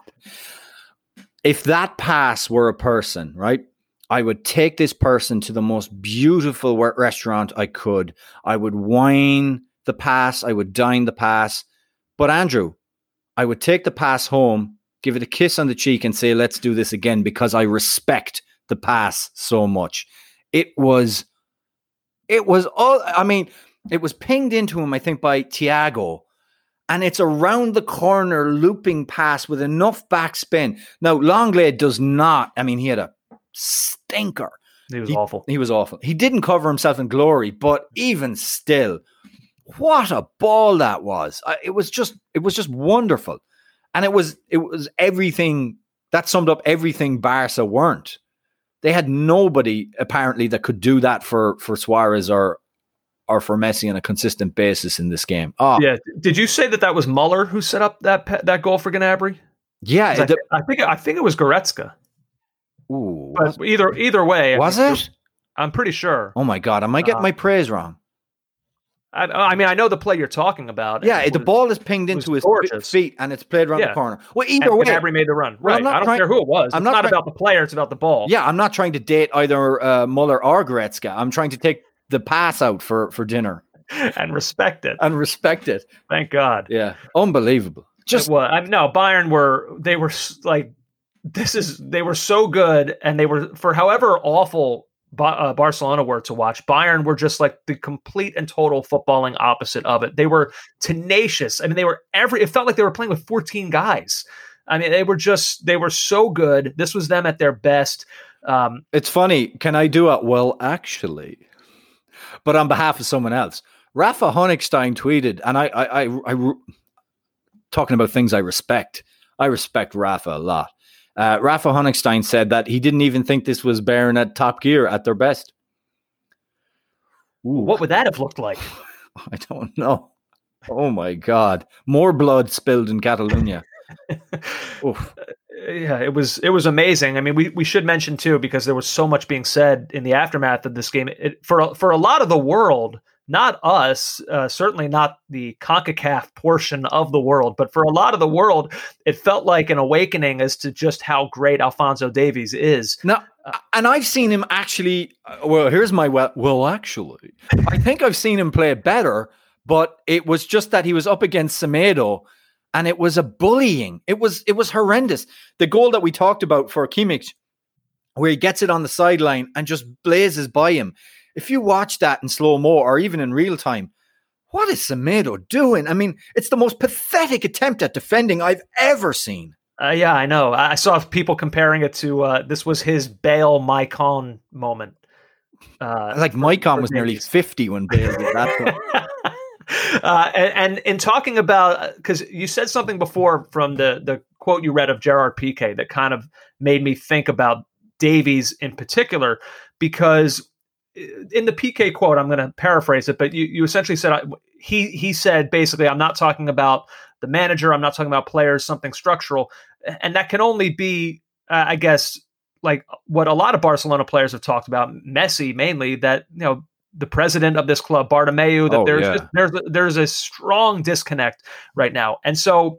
If that pass were a person, right? I would take this person to the most beautiful restaurant I could. I would wine the pass. I would dine the pass. But Andrew, I would take the pass home, give it a kiss on the cheek and say, let's do this again because I respect the pass so much. It was, it was all, I mean, it was pinged into him, I think, by Thiago. And it's around the corner looping pass with enough backspin. Now, Lenglet does not, I mean, he had a stinker. He was he, awful. He was awful. He didn't cover himself in glory, but even still, what a ball that was. I, it was just, it was just wonderful. And it was, it was everything, that summed up everything Barca weren't. They had nobody, apparently, that could do that for, for Suarez or or for Messi on a consistent basis in this game. Oh. Yeah. Did you say that that was Muller who set up that that goal for Gnabry? Yeah. I, the, I think I think it was Goretzka. Ooh. But either either way. Was I it? I'm pretty sure. Oh my God. I might get uh, my praise wrong. I, I mean, I know the play you're talking about. Yeah. Was, the ball is pinged into his gorgeous. feet and it's played around yeah. the corner. Well, either and way. Gnabry made the run. Right. Well, I don't trying, care who it was. I'm it's not, not trying, about the player. It's about the ball. Yeah. I'm not trying to date either uh, Muller or Goretzka. I'm trying to take the pass out for, for dinner. And respect it. And respect it. Thank God. Yeah. Unbelievable. Just well, I, no, Bayern were, they were like, this is, they were so good. And they were, for however awful uh, Barcelona were to watch, Bayern were just like the complete and total footballing opposite of it. They were tenacious. I mean, they were every, it felt like they were playing with fourteen guys. I mean, they were just, they were so good. This was them at their best. Um, it's funny. Can I do it? Well, actually, but on behalf of someone else. Rafa Honigstein tweeted, and I, I, I, I, talking about things I respect. I respect Rafa a lot. Uh, Rafa Honigstein said that he didn't even think this was Bayern at top gear at their best. Ooh. What would that have looked like? I don't know. Oh my God! More blood spilled in Catalonia. Oof. Yeah, it was it was amazing. I mean, we, we should mention too, because there was so much being said in the aftermath of this game. It, for for a lot of the world. Not us, uh, certainly not the CONCACAF portion of the world, but for a lot of the world, it felt like an awakening as to just how great Alphonso Davies is. Now, and I've seen him actually, well, here's my, well, well actually, I think I've seen him play better, but it was just that he was up against Semedo, and it was a bullying. It was, it was horrendous. The goal that we talked about for Kimmich, where he gets it on the sideline and just blazes by him. If you watch that in slow-mo or even in real time, what is Semedo doing? I mean, it's the most pathetic attempt at defending I've ever seen. Uh, yeah, I know. I saw people comparing it to, uh, this was his Bale Maicon moment. Uh, like Maicon was nearly fifty when Bale did that. uh, and, and in talking about, because you said something before from the, the quote you read of Gerard Piqué that kind of made me think about Davies in particular, because in the P K quote, I'm going to paraphrase it, but you, you essentially said, he he said, basically, I'm not talking about the manager, I'm not talking about players, something structural. And that can only be, uh, I guess, like what a lot of Barcelona players have talked about, Messi mainly, that, you know, the president of this club, Bartomeu, that oh, there's, yeah. just, there's, there's a strong disconnect right now. And so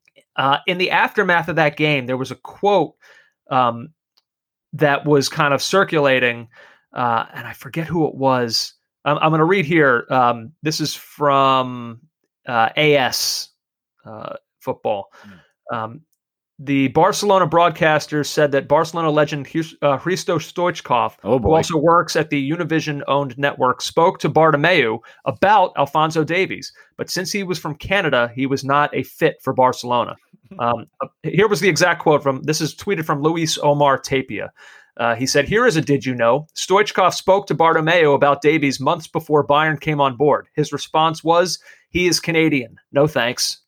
uh, in the aftermath of that game, there was a quote um, that was kind of circulating. Uh, and I forget who it was. I'm, I'm going to read here. Um, this is from uh, A S uh, football. Um, the Barcelona broadcaster said that Barcelona legend uh, Hristo Stoichkov, oh who also works at the Univision-owned network, spoke to Bartomeu about Alphonso Davies. But since he was from Canada, he was not a fit for Barcelona. Um, here was the exact quote from, this is tweeted from Luis Omar Tapia. Uh, he said, here is a did you know? Stoichkov spoke to Bartomeu about Davies months before Bayern came on board. His response was, he is Canadian. No thanks.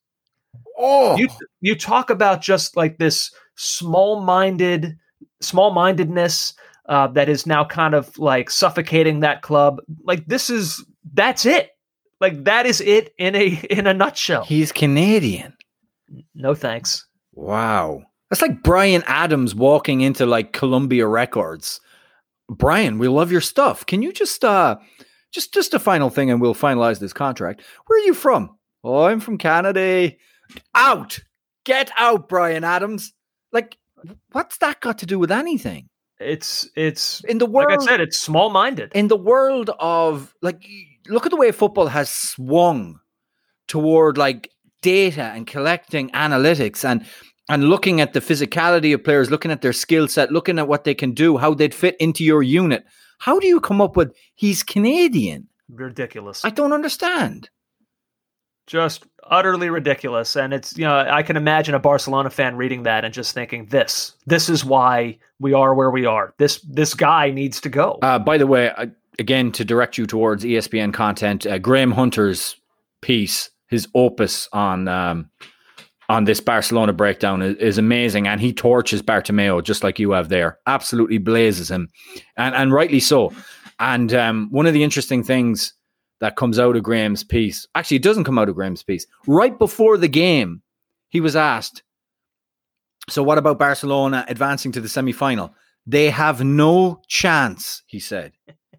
Oh, you you talk about just like this small-minded, small-mindedness uh, that is now kind of like suffocating that club. Like this is, that's it. Like that is it in a in a nutshell. He's Canadian. No thanks. Wow. That's like Bryan Adams walking into like Columbia Records. Brian, we love your stuff. Can you just, uh, just, just a final thing and we'll finalize this contract. Where are you from? Oh, I'm from Canada. Out. Get out, Bryan Adams. Like, what's that got to do with anything? It's, it's, in the world, like I said, it's small-minded. In the world of, like, look at the way football has swung toward, like, data and collecting analytics and, and looking at the physicality of players, looking at their skill set, looking at what they can do, how they'd fit into your unit. How do you come up with, he's Canadian? Ridiculous. I don't understand. Just utterly ridiculous. And it's, you know, I can imagine a Barcelona fan reading that and just thinking, this, this is why we are where we are. This, this guy needs to go. Uh, by the way, I, again, to direct you towards E S P N content, uh, Graham Hunter's piece, his opus on, um, on this Barcelona breakdown is, is amazing. And he torches Bartomeu just like you have there. Absolutely blazes him. And, and rightly so. And um, one of the interesting things that comes out of Graham's piece, actually it doesn't come out of Graham's piece. Right before the game, he was asked, so what about Barcelona advancing to the semi-final? They have no chance, he said.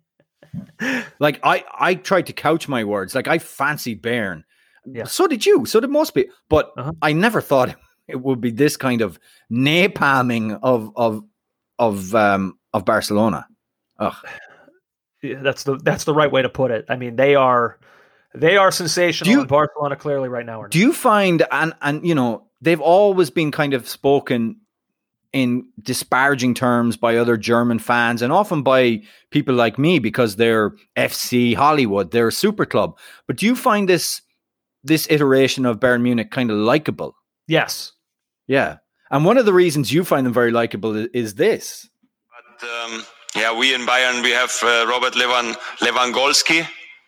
Like, I, I tried to couch my words. Like, I fancied Bayern. Yeah. So did you. So did most people. But uh-huh. I never thought it would be this kind of napalming of of of um, of Barcelona. Ugh. Yeah, that's the that's the right way to put it. I mean, they are they are sensational you, in Barcelona clearly right now. Do you find and and you know they've always been kind of spoken in disparaging terms by other German fans and often by people like me because they're F C Hollywood, they're a super club. But do you find this this iteration of Bayern Munich kind of likable? Yes. Yeah. And one of the reasons you find them very likable is, is this. But, um, yeah, we in Bayern, we have uh, Robert Levan, Lewandowski.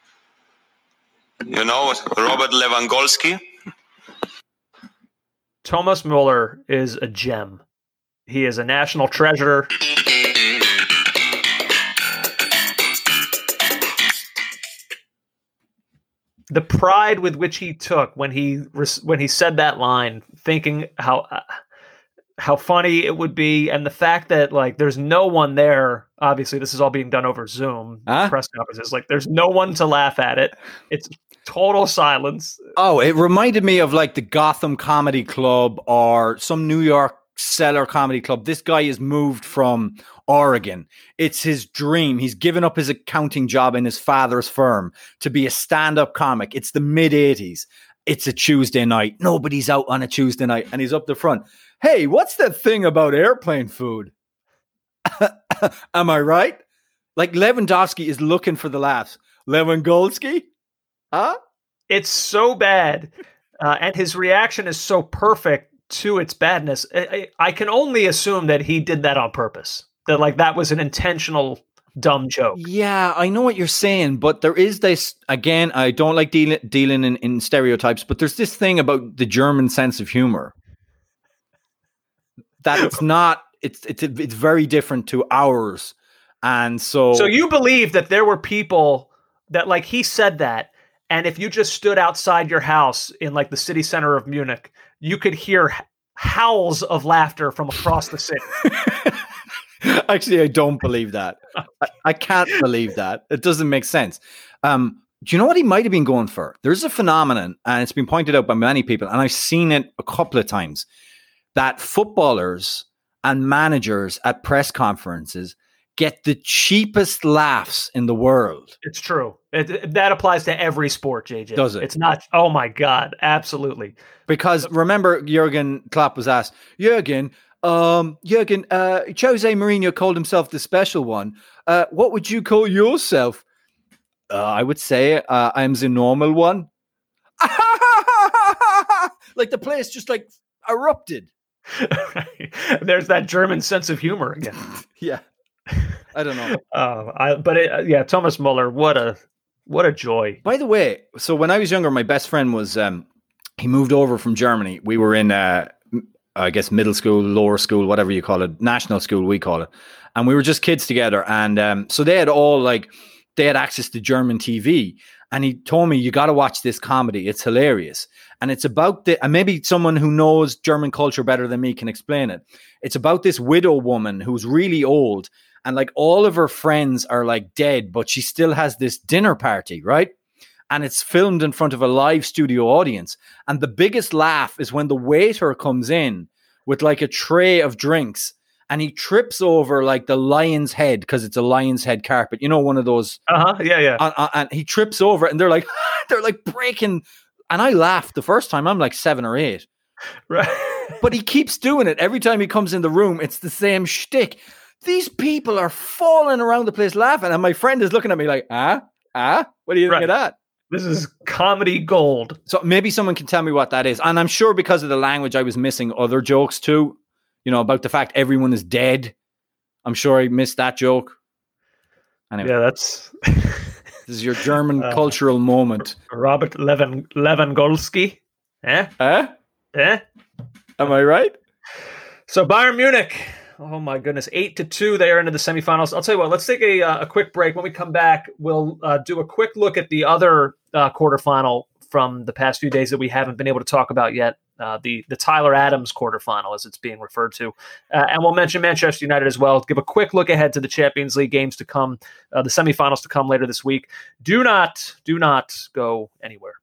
You know, Robert Lewandowski. Thomas Müller is a gem. He is a national treasure. The pride with which he took when he when he said that line, thinking how uh, how funny it would be, and the fact that like there's no one there. Obviously, this is all being done over Zoom huh? press conferences. Like there's no one to laugh at it. It's total silence. Oh, it reminded me of like the Gotham Comedy Club or some New York Cellar Comedy Club. This guy is moved from Oregon. It's his dream. He's given up his accounting job in his father's firm to be a stand-up comic. It's the mid-eighties. It's a Tuesday night. Nobody's out on a Tuesday night. And he's up the front. Hey, what's that thing about airplane food? Am I right? Like Lewandowski is looking for the laughs. Lewandowski? Huh? It's so bad. Uh, and his reaction is so perfect to its badness. I, I can only assume that he did that on purpose. That like that was an intentional dumb joke. Yeah, I know what you're saying, but there is this, again, I don't like dealing, dealing in, in stereotypes, but there's this thing about the German sense of humor that it's not, it's, it's, it's very different to ours. And so... So you believe that there were people that like he said that, and if you just stood outside your house in like the city center of Munich, you could hear howls of laughter from across the city. Actually, I don't believe that. I, I can't believe that. It doesn't make sense. Um, do you know what he might have been going for? There's a phenomenon, and it's been pointed out by many people, and I've seen it a couple of times, that footballers and managers at press conferences get the cheapest laughs in the world. It's true. It, it, that applies to every sport, J J. Does it? It's not, oh my God, absolutely. Because remember, Jurgen Klopp was asked, Jurgen, um, Jurgen, uh, Jose Mourinho called himself the special one. Uh, what would you call yourself? Uh, I would say uh, I'm the normal one. Like the place just like erupted. There's that German sense of humor again. Yeah. I don't know. Uh, I, but it, yeah, Thomas Müller, what a what a joy. By the way, so when I was younger, my best friend was, um, he moved over from Germany. We were in, uh, I guess, middle school, lower school, whatever you call it, national school, we call it. And we were just kids together. And um, so they had all like, they had access to German T V. And he told me, you got to watch this comedy. It's hilarious. And it's about the, and maybe someone who knows German culture better than me can explain it. It's about this widow woman who's really old. And like all of her friends are like dead, but she still has this dinner party, right? And it's filmed in front of a live studio audience. And the biggest laugh is when the waiter comes in with like a tray of drinks and he trips over like the lion's head because it's a lion's head carpet. You know, one of those. Uh-huh. Yeah, yeah. And, and he trips over it and they're like, they're like breaking. And I laughed the first time. I'm like seven or eight. Right. But he keeps doing it. Every time he comes in the room, it's the same shtick. These people are falling around the place laughing. And my friend is looking at me like, ah, ah, what do you think Right. of that? This is comedy gold. So maybe someone can tell me what that is. And I'm sure because of the language, I was missing other jokes too. You know, about the fact everyone is dead. I'm sure I missed that joke. Anyway, Yeah, that's this is your German Uh, cultural moment. Robert Lewin Lewandowski. Eh? Huh? Eh? Am I right? So Bayern Munich. Oh my goodness, eight to two. They are into the semifinals. I'll tell you what. Let's take a uh, a quick break. When we come back, we'll uh, do a quick look at the other uh, quarterfinal from the past few days that we haven't been able to talk about yet. Uh, the the Tyler Adams quarterfinal, as it's being referred to, uh, and we'll mention Manchester United as well. Give a quick look ahead to the Champions League games to come, uh, the semifinals to come later this week. Do not, do not go anywhere.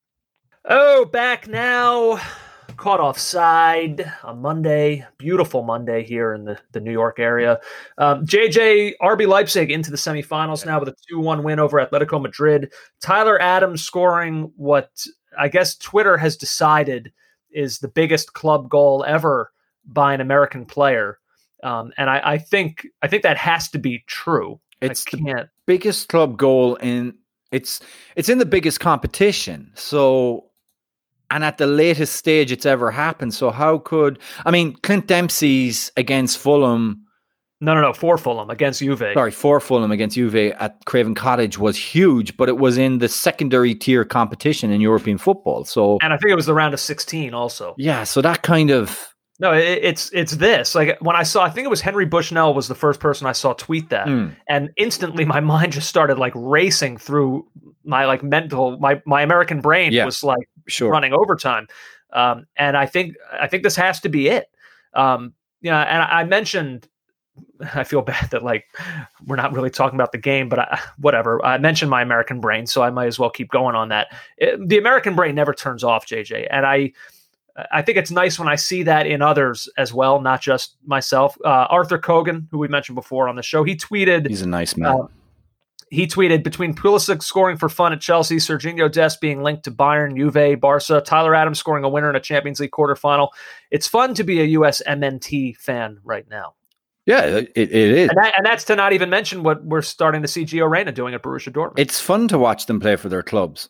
Oh, back now. Caught offside on Monday. Beautiful Monday here in the, the New York area. Um, J J, R B Leipzig into the semifinals now with a two one win over Atletico Madrid. Tyler Adams scoring what I guess Twitter has decided is the biggest club goal ever by an American player. Um, and I, I think I think that has to be true. It's I can't. the biggest club goal in it's it's in the biggest competition. So and at the latest stage it's ever happened. So how could I mean Clint Dempsey's against Fulham? No, no, no. For Fulham against Juve. Sorry, for Fulham against Juve at Craven Cottage was huge, but it was in the secondary tier competition in European football. So, And I think it was the round of sixteen also. yeah, so that kind of No, it, it's it's this. Like when I saw, I think it was Henry Bushnell was the first person I saw tweet that, Mm. and instantly my mind just started like racing through my like mental, my my American brain Yeah. was like sure. running overtime, um, and I think I think this has to be it. Um, yeah, and I, I mentioned. I feel bad that like we're not really talking about the game, but I, whatever. I mentioned my American brain, so I might as well keep going on that. It, the American brain never turns off, J J, and I. I think it's nice when I see that in others as well, not just myself. Uh, Arthur Kogan, who we mentioned before on the show, he tweeted. He's a nice man. Uh, he tweeted between Pulisic scoring for fun at Chelsea, Serginho Dest being linked to Bayern, Juve, Barca, Tyler Adams scoring a winner in a Champions League quarterfinal. It's fun to be a U S M N T fan right now. yeah, it, it is. And, that, and that's to not even mention what we're starting to see Gio Reyna doing at Borussia Dortmund. It's fun to watch them play for their clubs,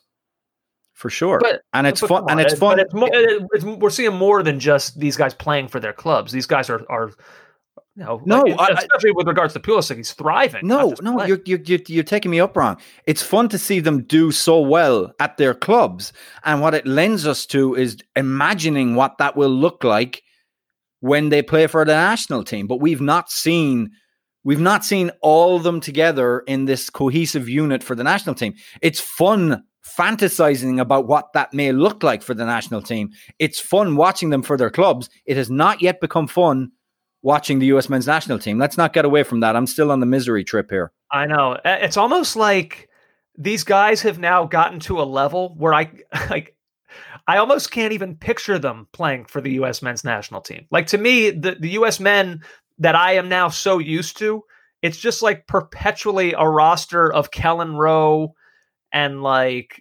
for sure. But- and it's But fun. come And on, it's it- fun. But it's more, it- it's, we're seeing more than just these guys playing for their clubs. These guys are, are you know, No, like, I- especially with regards to Pulisic, he's thriving. not No, just no, playing. you're, you're you're you're taking me up wrong. It's fun to see them do so well at their clubs, and what it lends us to is imagining what that will look like when they play for the national team. But we've not seen we've not seen all of them together in this cohesive unit for the national team. It's fun fantasizing about what that may look like for the national team. It's fun watching them for their clubs. It has not yet become fun watching the U S men's national team. Let's not get away from that. I'm still on the misery trip here. I know. It's almost like these guys have now gotten to a level where I like I almost can't even picture them playing for the U S men's national team. Like to me, the, the U S men that I am now so used to, it's just like perpetually a roster of Kellen Rowe and like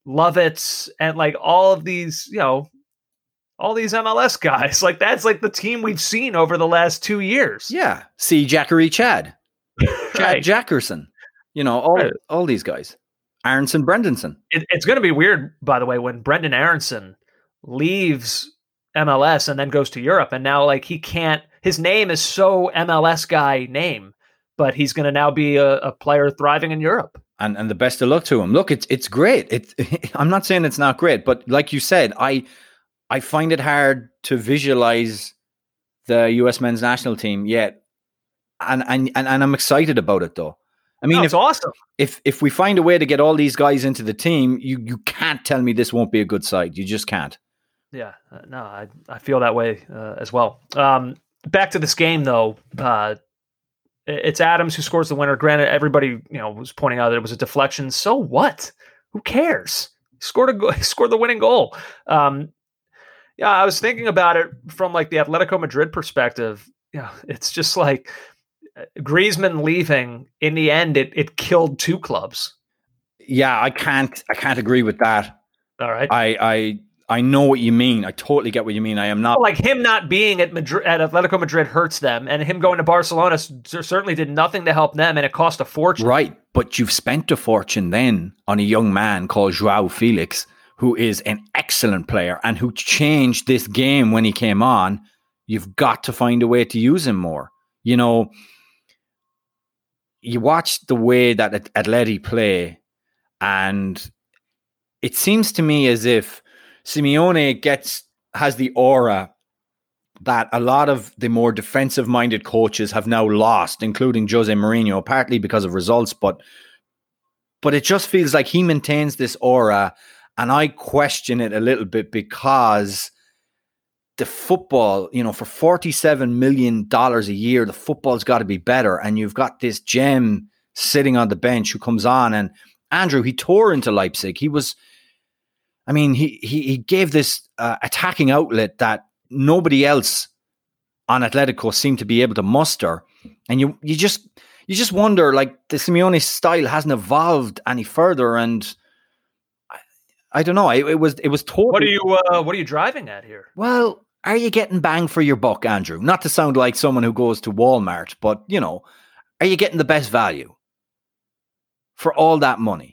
Lovitz and like all of these, you know, all these M L S guys. Like that's like the team we've seen over the last two years. Yeah. See Jackery Chad. Chad Right. Jackerson. You know, all Right. all these guys. Aronson Brendanson. It, it's going to be weird, by the way, when Brendan Aronson leaves M L S and then goes to Europe, and now like he can't. His name is so M L S guy name, but he's going to now be a, a player thriving in Europe. And and the best of luck to him. Look, it's it's great. It I'm not saying it's not great, but like you said, I I find it hard to visualize the U S men's national team yet. And and and, and I'm excited about it though. I mean, no, if, it's awesome. If if we find a way to get all these guys into the team, you you can't tell me this won't be a good side. You just can't. Yeah, uh, no, I I feel that way uh, as well. Um, back to this game though. Uh, it's Adams who scores the winner. Granted, everybody you know was pointing out that it was a deflection. So what? Who cares? He scored a go- he scored the winning goal. Um, yeah, I was thinking about it from like the Atletico Madrid perspective. Yeah, it's just like Griezmann leaving. In the end, it it killed two clubs. Yeah, I can't I can't agree with that. All right, I I I know what you mean. I totally get what you mean. I am not like him not being at Madrid at Atletico Madrid hurts them, and him going to Barcelona certainly did nothing to help them, and it cost a fortune. Right, but you've spent a fortune then on a young man called João Felix, who is an excellent player and who changed this game when he came on. You've got to find a way to use him more. You know, you watch the way that Atleti play, and it seems to me as if Simeone gets has the aura that a lot of the more defensive-minded coaches have now lost, including Jose Mourinho, partly because of results, but but it just feels like he maintains this aura, and I question it a little bit because the football, you know, for forty-seven million dollars a year, the football's got to be better, and you've got this gem sitting on the bench who comes on, and Andrew, he tore into Leipzig. He was, I mean, he he, he gave this uh, attacking outlet that nobody else on Atletico seemed to be able to muster. And you you just you just wonder, like, the Simeone style hasn't evolved any further. And I, I don't know. It, it was it was totally. What are you uh, What are you driving at here? Well, are you getting bang for your buck, Andrew? Not to sound like someone who goes to Walmart, but you know, are you getting the best value for all that money?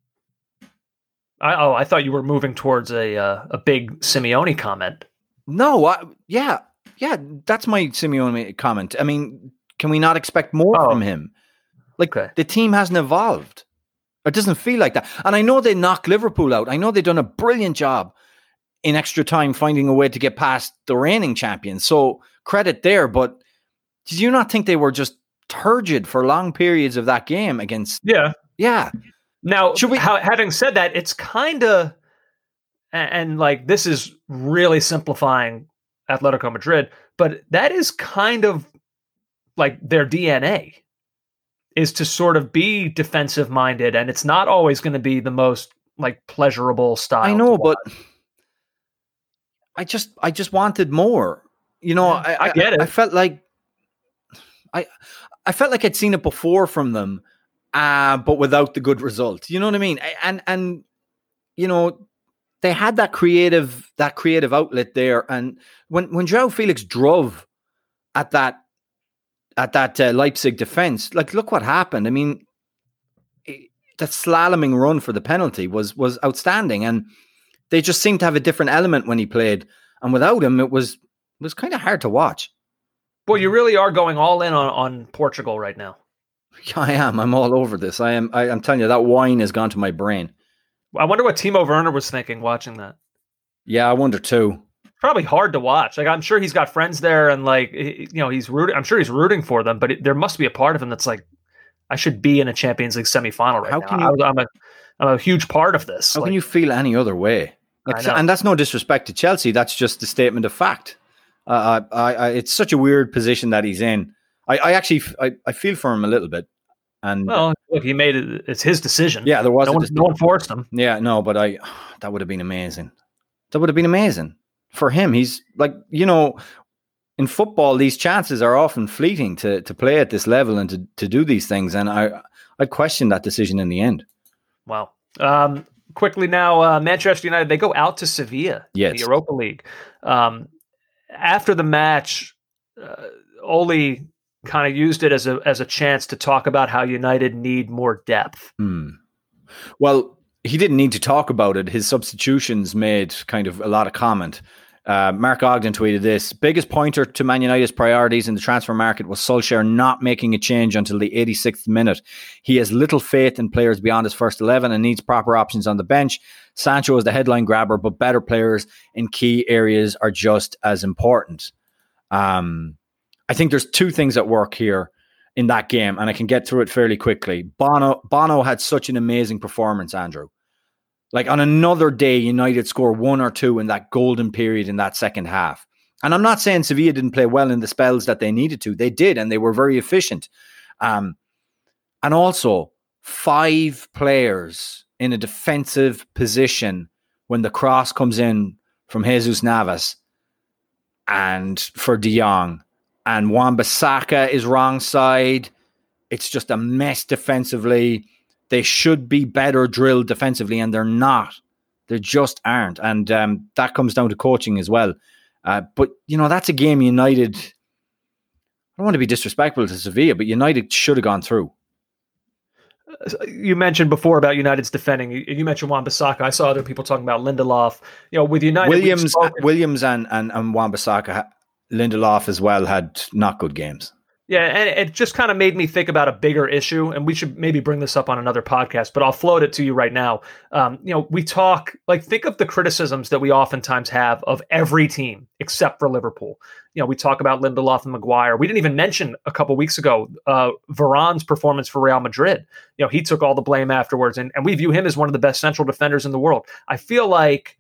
I, oh, I thought you were moving towards a uh, a big Simeone comment. No, I, yeah, yeah, that's my Simeone comment. I mean, can we not expect more oh. from him? Like, okay. The team hasn't evolved. It doesn't feel like that. And I know they knocked Liverpool out. I know they've done a brilliant job in extra time finding a way to get past the reigning champions. So credit there. But did you not think they were just turgid for long periods of that game against? Yeah. Yeah. Now, Should we, how, having said that, it's kind of, and, and like this is really simplifying Atletico Madrid, but that is kind of like their D N A is to sort of be defensive minded, and it's not always going to be the most like pleasurable style. I know, but I just, I just wanted more. You know, yeah, I, I get it. I felt like I, I felt like I'd seen it before from them, uh, but without the good result. You know what I mean? And and you know, they had that creative, that creative outlet there. And when when João Felix drove at that at that uh, Leipzig defense, like, look what happened. I mean, it, that slaloming run for the penalty was was outstanding, and they just seemed to have a different element when he played. And without him, it was it was kind of hard to watch. Boy, you really are going all in on, on Portugal right now. I am. I'm all over this. I am. I, I'm telling you, that wine has gone to my brain. I wonder what Timo Werner was thinking watching that. Yeah, I wonder too. Probably hard to watch. Like, I'm sure he's got friends there, and like, you know, he's rooting. I'm sure he's rooting for them, but it, there must be a part of him that's like, I should be in a Champions League semifinal right How now. can you, I, I'm a, I'm a huge part of this. How like, can you feel any other way? I know. And that's no disrespect to Chelsea. That's just a statement of fact. Uh, I, I, it's such a weird position that he's in. I, I actually, I, I feel for him a little bit. And well, look, he made it. It's his decision. Yeah, there was no, a one, decision. no one forced him. Yeah, no, but I, that would have been amazing. That would have been amazing for him. He's like, you know, in football, these chances are often fleeting to to play at this level and to, to do these things. And I, I questioned that decision in the end. Wow. Um, quickly now, uh, Manchester United, they go out to Sevilla, yes. in the Europa League. Um, after the match, uh, Ole kind of used it as a as a chance to talk about how United need more depth. Hmm. Well, he didn't need to talk about it. His substitutions made kind of a lot of comment. Uh, Mark Ogden tweeted this: biggest pointer to Man United's priorities in the transfer market was Solskjaer not making a change until the eighty-sixth minute. He has little faith in players beyond his first eleven and needs proper options on the bench. Sancho is the headline grabber, but better players in key areas are just as important. Um, I think there's two things at work here. in that game, and I can get through it fairly quickly. Bono, Bono had such an amazing performance, Andrew. Like on another day, United score one or two in that golden period in that second half. And I'm not saying Sevilla didn't play well in the spells that they needed to. They did, and they were very efficient. Um, and also, five players in a defensive position when the cross comes in from Jesus Navas and for De Jong. And Wan-Bissaka is wrong side. It's just a mess defensively. They should be better drilled defensively, and they're not. They just aren't. And um, that comes down to coaching as well. Uh, but, you know, that's a game United... I don't want to be disrespectful to Sevilla, but United should have gone through. You mentioned before about United's defending. You, you mentioned Wan-Bissaka. I saw other people talking about Lindelof. You know, with United... Williams Williams and, and, and Wan-Bissaka... Lindelof as well had not good games. Yeah, and it just kind of made me think about a bigger issue, and we should maybe bring this up on another podcast, but I'll float it to you right now. Um, you know, we talk, like, think of the criticisms that we oftentimes have of every team except for Liverpool. You know, we talk about Lindelof and Maguire. We didn't even mention a couple weeks ago uh, Varane's performance for Real Madrid. You know, he took all the blame afterwards, and, and we view him as one of the best central defenders in the world. I feel like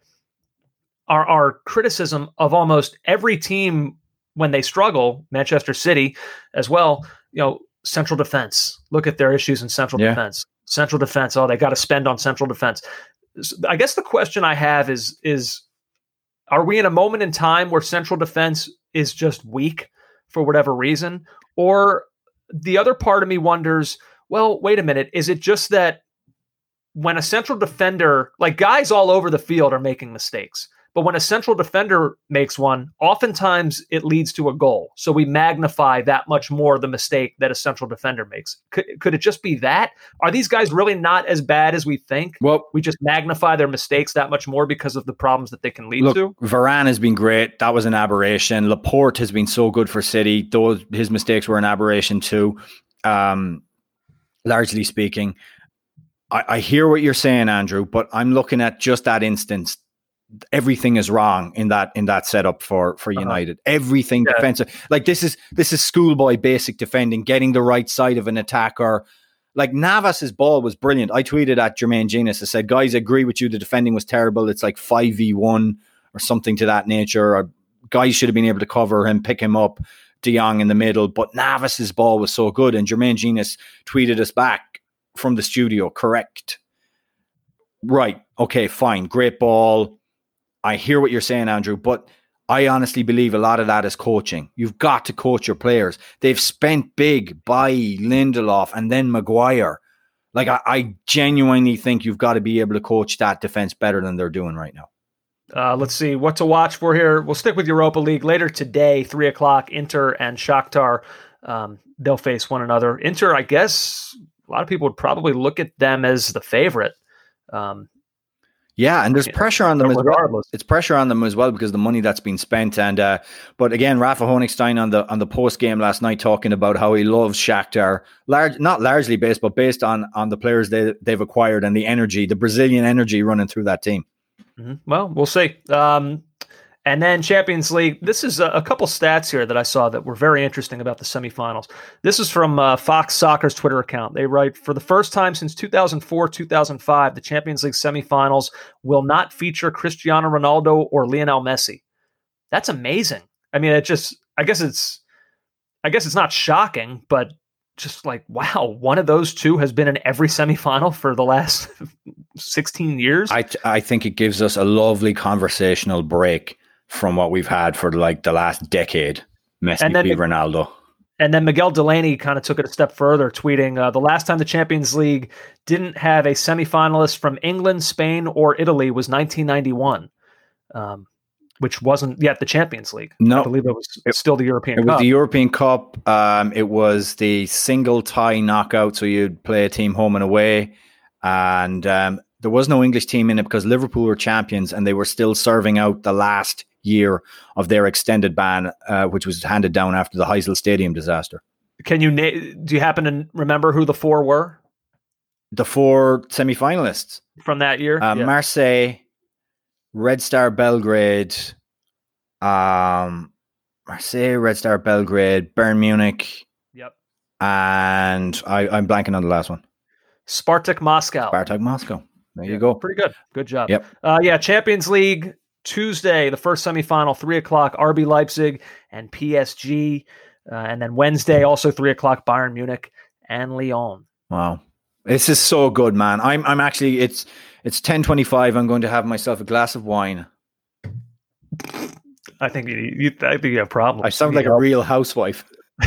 our, our criticism of almost every team when they struggle, Manchester City as well, you know, central defense. Look at their issues in central yeah. defense. Central defense, oh, they got to spend on central defense. So I guess the question I have is, is are we in a moment in time where central defense is just weak for whatever reason? Or the other part of me wonders, well, wait a minute, is it just that when a central defender, like guys all over the field are making mistakes, but when a central defender makes one, oftentimes it leads to a goal. So we magnify that much more the mistake that a central defender makes. Could, could it just be that? Are these guys really not as bad as we think? Well, we just magnify their mistakes that much more because of the problems that they can lead look, to? Varane has been great. That was an aberration. Laporte has been so good for City. Those his mistakes were an aberration too, um, largely speaking. I, I hear what you're saying, Andrew, but I'm looking at just that instance. Everything is wrong in that in that setup for for United. Uh-huh. Everything yeah. defensive. Like this is this is schoolboy basic defending, getting the right side of an attacker. Like Navas's ball was brilliant. I tweeted at Jermaine Genius. I said, guys, I agree with you. The defending was terrible. It's like five v one or something to that nature. Or guys should have been able to cover him, pick him up, De Jong in the middle. But Navas's ball was so good. And Jermaine Genius tweeted us back from the studio. Correct. Right. Okay, fine. Great ball. I hear what you're saying, Andrew, but I honestly believe a lot of that is coaching. You've got to coach your players. They've spent big by Lindelof and then Maguire. Like, I, I genuinely think you've got to be able to coach that defense better than they're doing right now. Uh, let's see what to watch for here. We'll stick with Europa League later today, three o'clock, Inter and Shakhtar. Um, they'll face one another. Inter, I guess a lot of people would probably look at them as the favorite. Um, Yeah, and there's yeah, pressure on them as regardless. well. It's pressure on them as well because of the money that's been spent. And uh, but again, Rafa Honigstein on the on the post game last night talking about how he loves Shakhtar, large not largely based, but based on on the players they they've acquired and the energy, the Brazilian energy running through that team. Mm-hmm. Well, we'll see. Um, and then Champions League. This is a, a couple stats here that I saw that were very interesting about the semifinals. This is from uh, Fox Soccer's Twitter account. They write, for the first time since two thousand four, two thousand five, the Champions League semifinals will not feature Cristiano Ronaldo or Lionel Messi. That's amazing. I mean, it just, I guess it's, I guess it's not shocking, but just like, wow, one of those two has been in every semifinal for the last sixteen years. I, I think it gives us a lovely conversational break from what we've had for like the last decade, Messi and then, v. Ronaldo. And then Miguel Delaney kind of took it a step further, tweeting, uh, the last time the Champions League didn't have a semifinalist from England, Spain, or Italy was nineteen ninety-one, um, which wasn't yet the Champions League. No. I believe it was it, still the European it Cup. It was the European Cup. Um, it was the single tie knockout, so you'd play a team home and away. And um, there was no English team in it because Liverpool were champions and they were still serving out the last year of their extended ban, uh, which was handed down after the Heysel Stadium disaster. Can you na- do you happen to remember who the four were? The four semi-finalists from that year: uh, yeah. Marseille, Red Star Belgrade, um, Marseille, Red Star Belgrade, Bayern Munich. Yep. and I, I'm blanking on the last one. Spartak Moscow. Spartak Moscow. There yeah, you go. Pretty good. Good job. Yep. Uh, yeah, Champions League, Tuesday, the first semifinal, three o'clock, R B Leipzig and P S G. Uh, and then Wednesday, also three o'clock, Bayern Munich and Lyon. Wow. This is so good, man. I'm I'm actually, it's it's ten twenty-five. I'm going to have myself a glass of wine. I think you, you, I think you have problems. I sound you like know? a real housewife.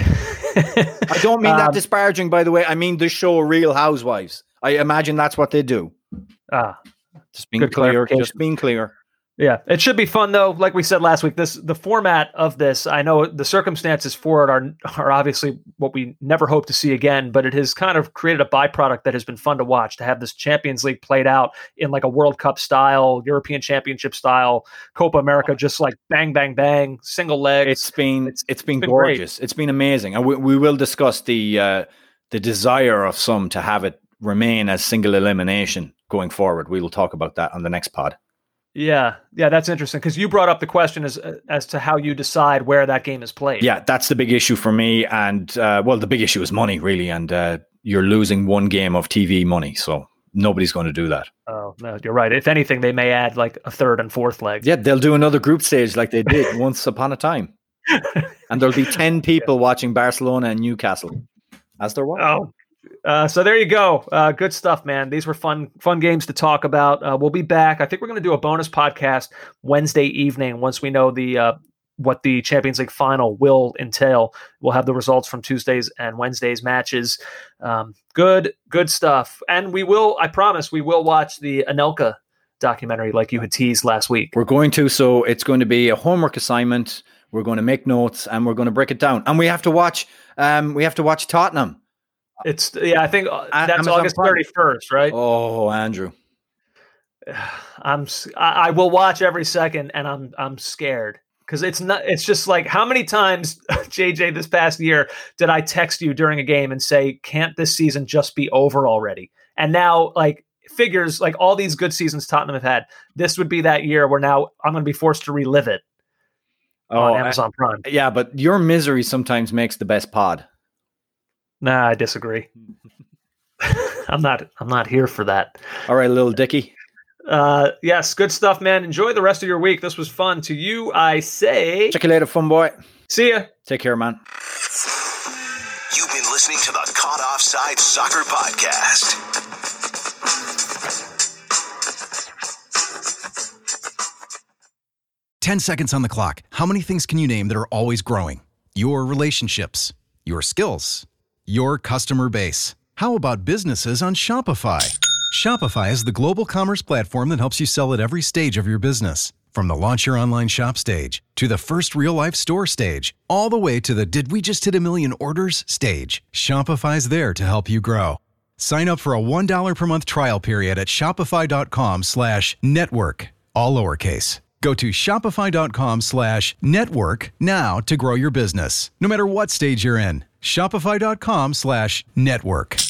I don't mean that um, disparaging, by the way. I mean the show Real Housewives. I imagine that's what they do. Ah, just being good clear. Just being clear. Yeah, it should be fun though. Like we said last week, this the format of this. I know the circumstances for it are are obviously what we never hope to see again, but it has kind of created a byproduct that has been fun to watch. To have this Champions League played out in like a World Cup style, European Championship style, Copa America, just like bang, bang, bang, single legs. It's been it's, it's been, been gorgeous. Great. It's been amazing, and we, we will discuss the uh, the desire of some to have it remain as single elimination going forward. We will talk about that on the next pod. Yeah, yeah, that's interesting because you brought up the question as as to how you decide where that game is played. Yeah, that's the big issue for me, and uh, well, the big issue is money, really, and uh, you're losing one game of T V money, so nobody's going to do that. Oh no, you're right. If anything, they may add like a third and fourth leg. Yeah, they'll do another group stage like they did once upon a time, and there'll be ten people watching Barcelona and Newcastle as they're watching. Oh. Uh, so there you go. Uh, good stuff, man. These were fun, fun games to talk about. Uh, we'll be back. I think we're going to do a bonus podcast Wednesday evening once we know the uh, what the Champions League final will entail. We'll have the results from Tuesday's and Wednesday's matches. Um, good, good stuff. And we will. I promise we will watch the Anelka documentary like you had teased last week. We're going to. So it's going to be a homework assignment. We're going to make notes and we're going to break it down. And we have to watch. Um, we have to watch Tottenham. It's yeah, I think that's Amazon August thirty-first, right? Oh, Andrew, I'm I will watch every second, and I'm I'm scared because it's not. It's just like how many times, J J, this past year did I text you during a game and say, "Can't this season just be over already?" And now, like figures like all these good seasons Tottenham have had, this would be that year where now I'm going to be forced to relive it oh, on Amazon Prime. I, yeah, but your misery sometimes makes the best pod. Nah, I disagree. I'm not. I'm not here for that. All right, little Dickie. Uh, yes, good stuff, man. Enjoy the rest of your week. This was fun. To you, I say. Check you later, fun boy. See ya. Take care, man. You've been listening to the Caught Offside Soccer Podcast. Ten seconds on the clock. How many things can you name that are always growing? Your relationships, your skills, your customer base. How about businesses on Shopify? Shopify is the global commerce platform that helps you sell at every stage of your business. From the launch your online shop stage, to the first real-life store stage, all the way to the did we just hit a million orders stage. Shopify's there to help you grow. Sign up for a one dollar per month trial period at shopify.com slash network, all lowercase. Go to shopify.com slash network now to grow your business, no matter what stage you're in. Shopify.com slash network.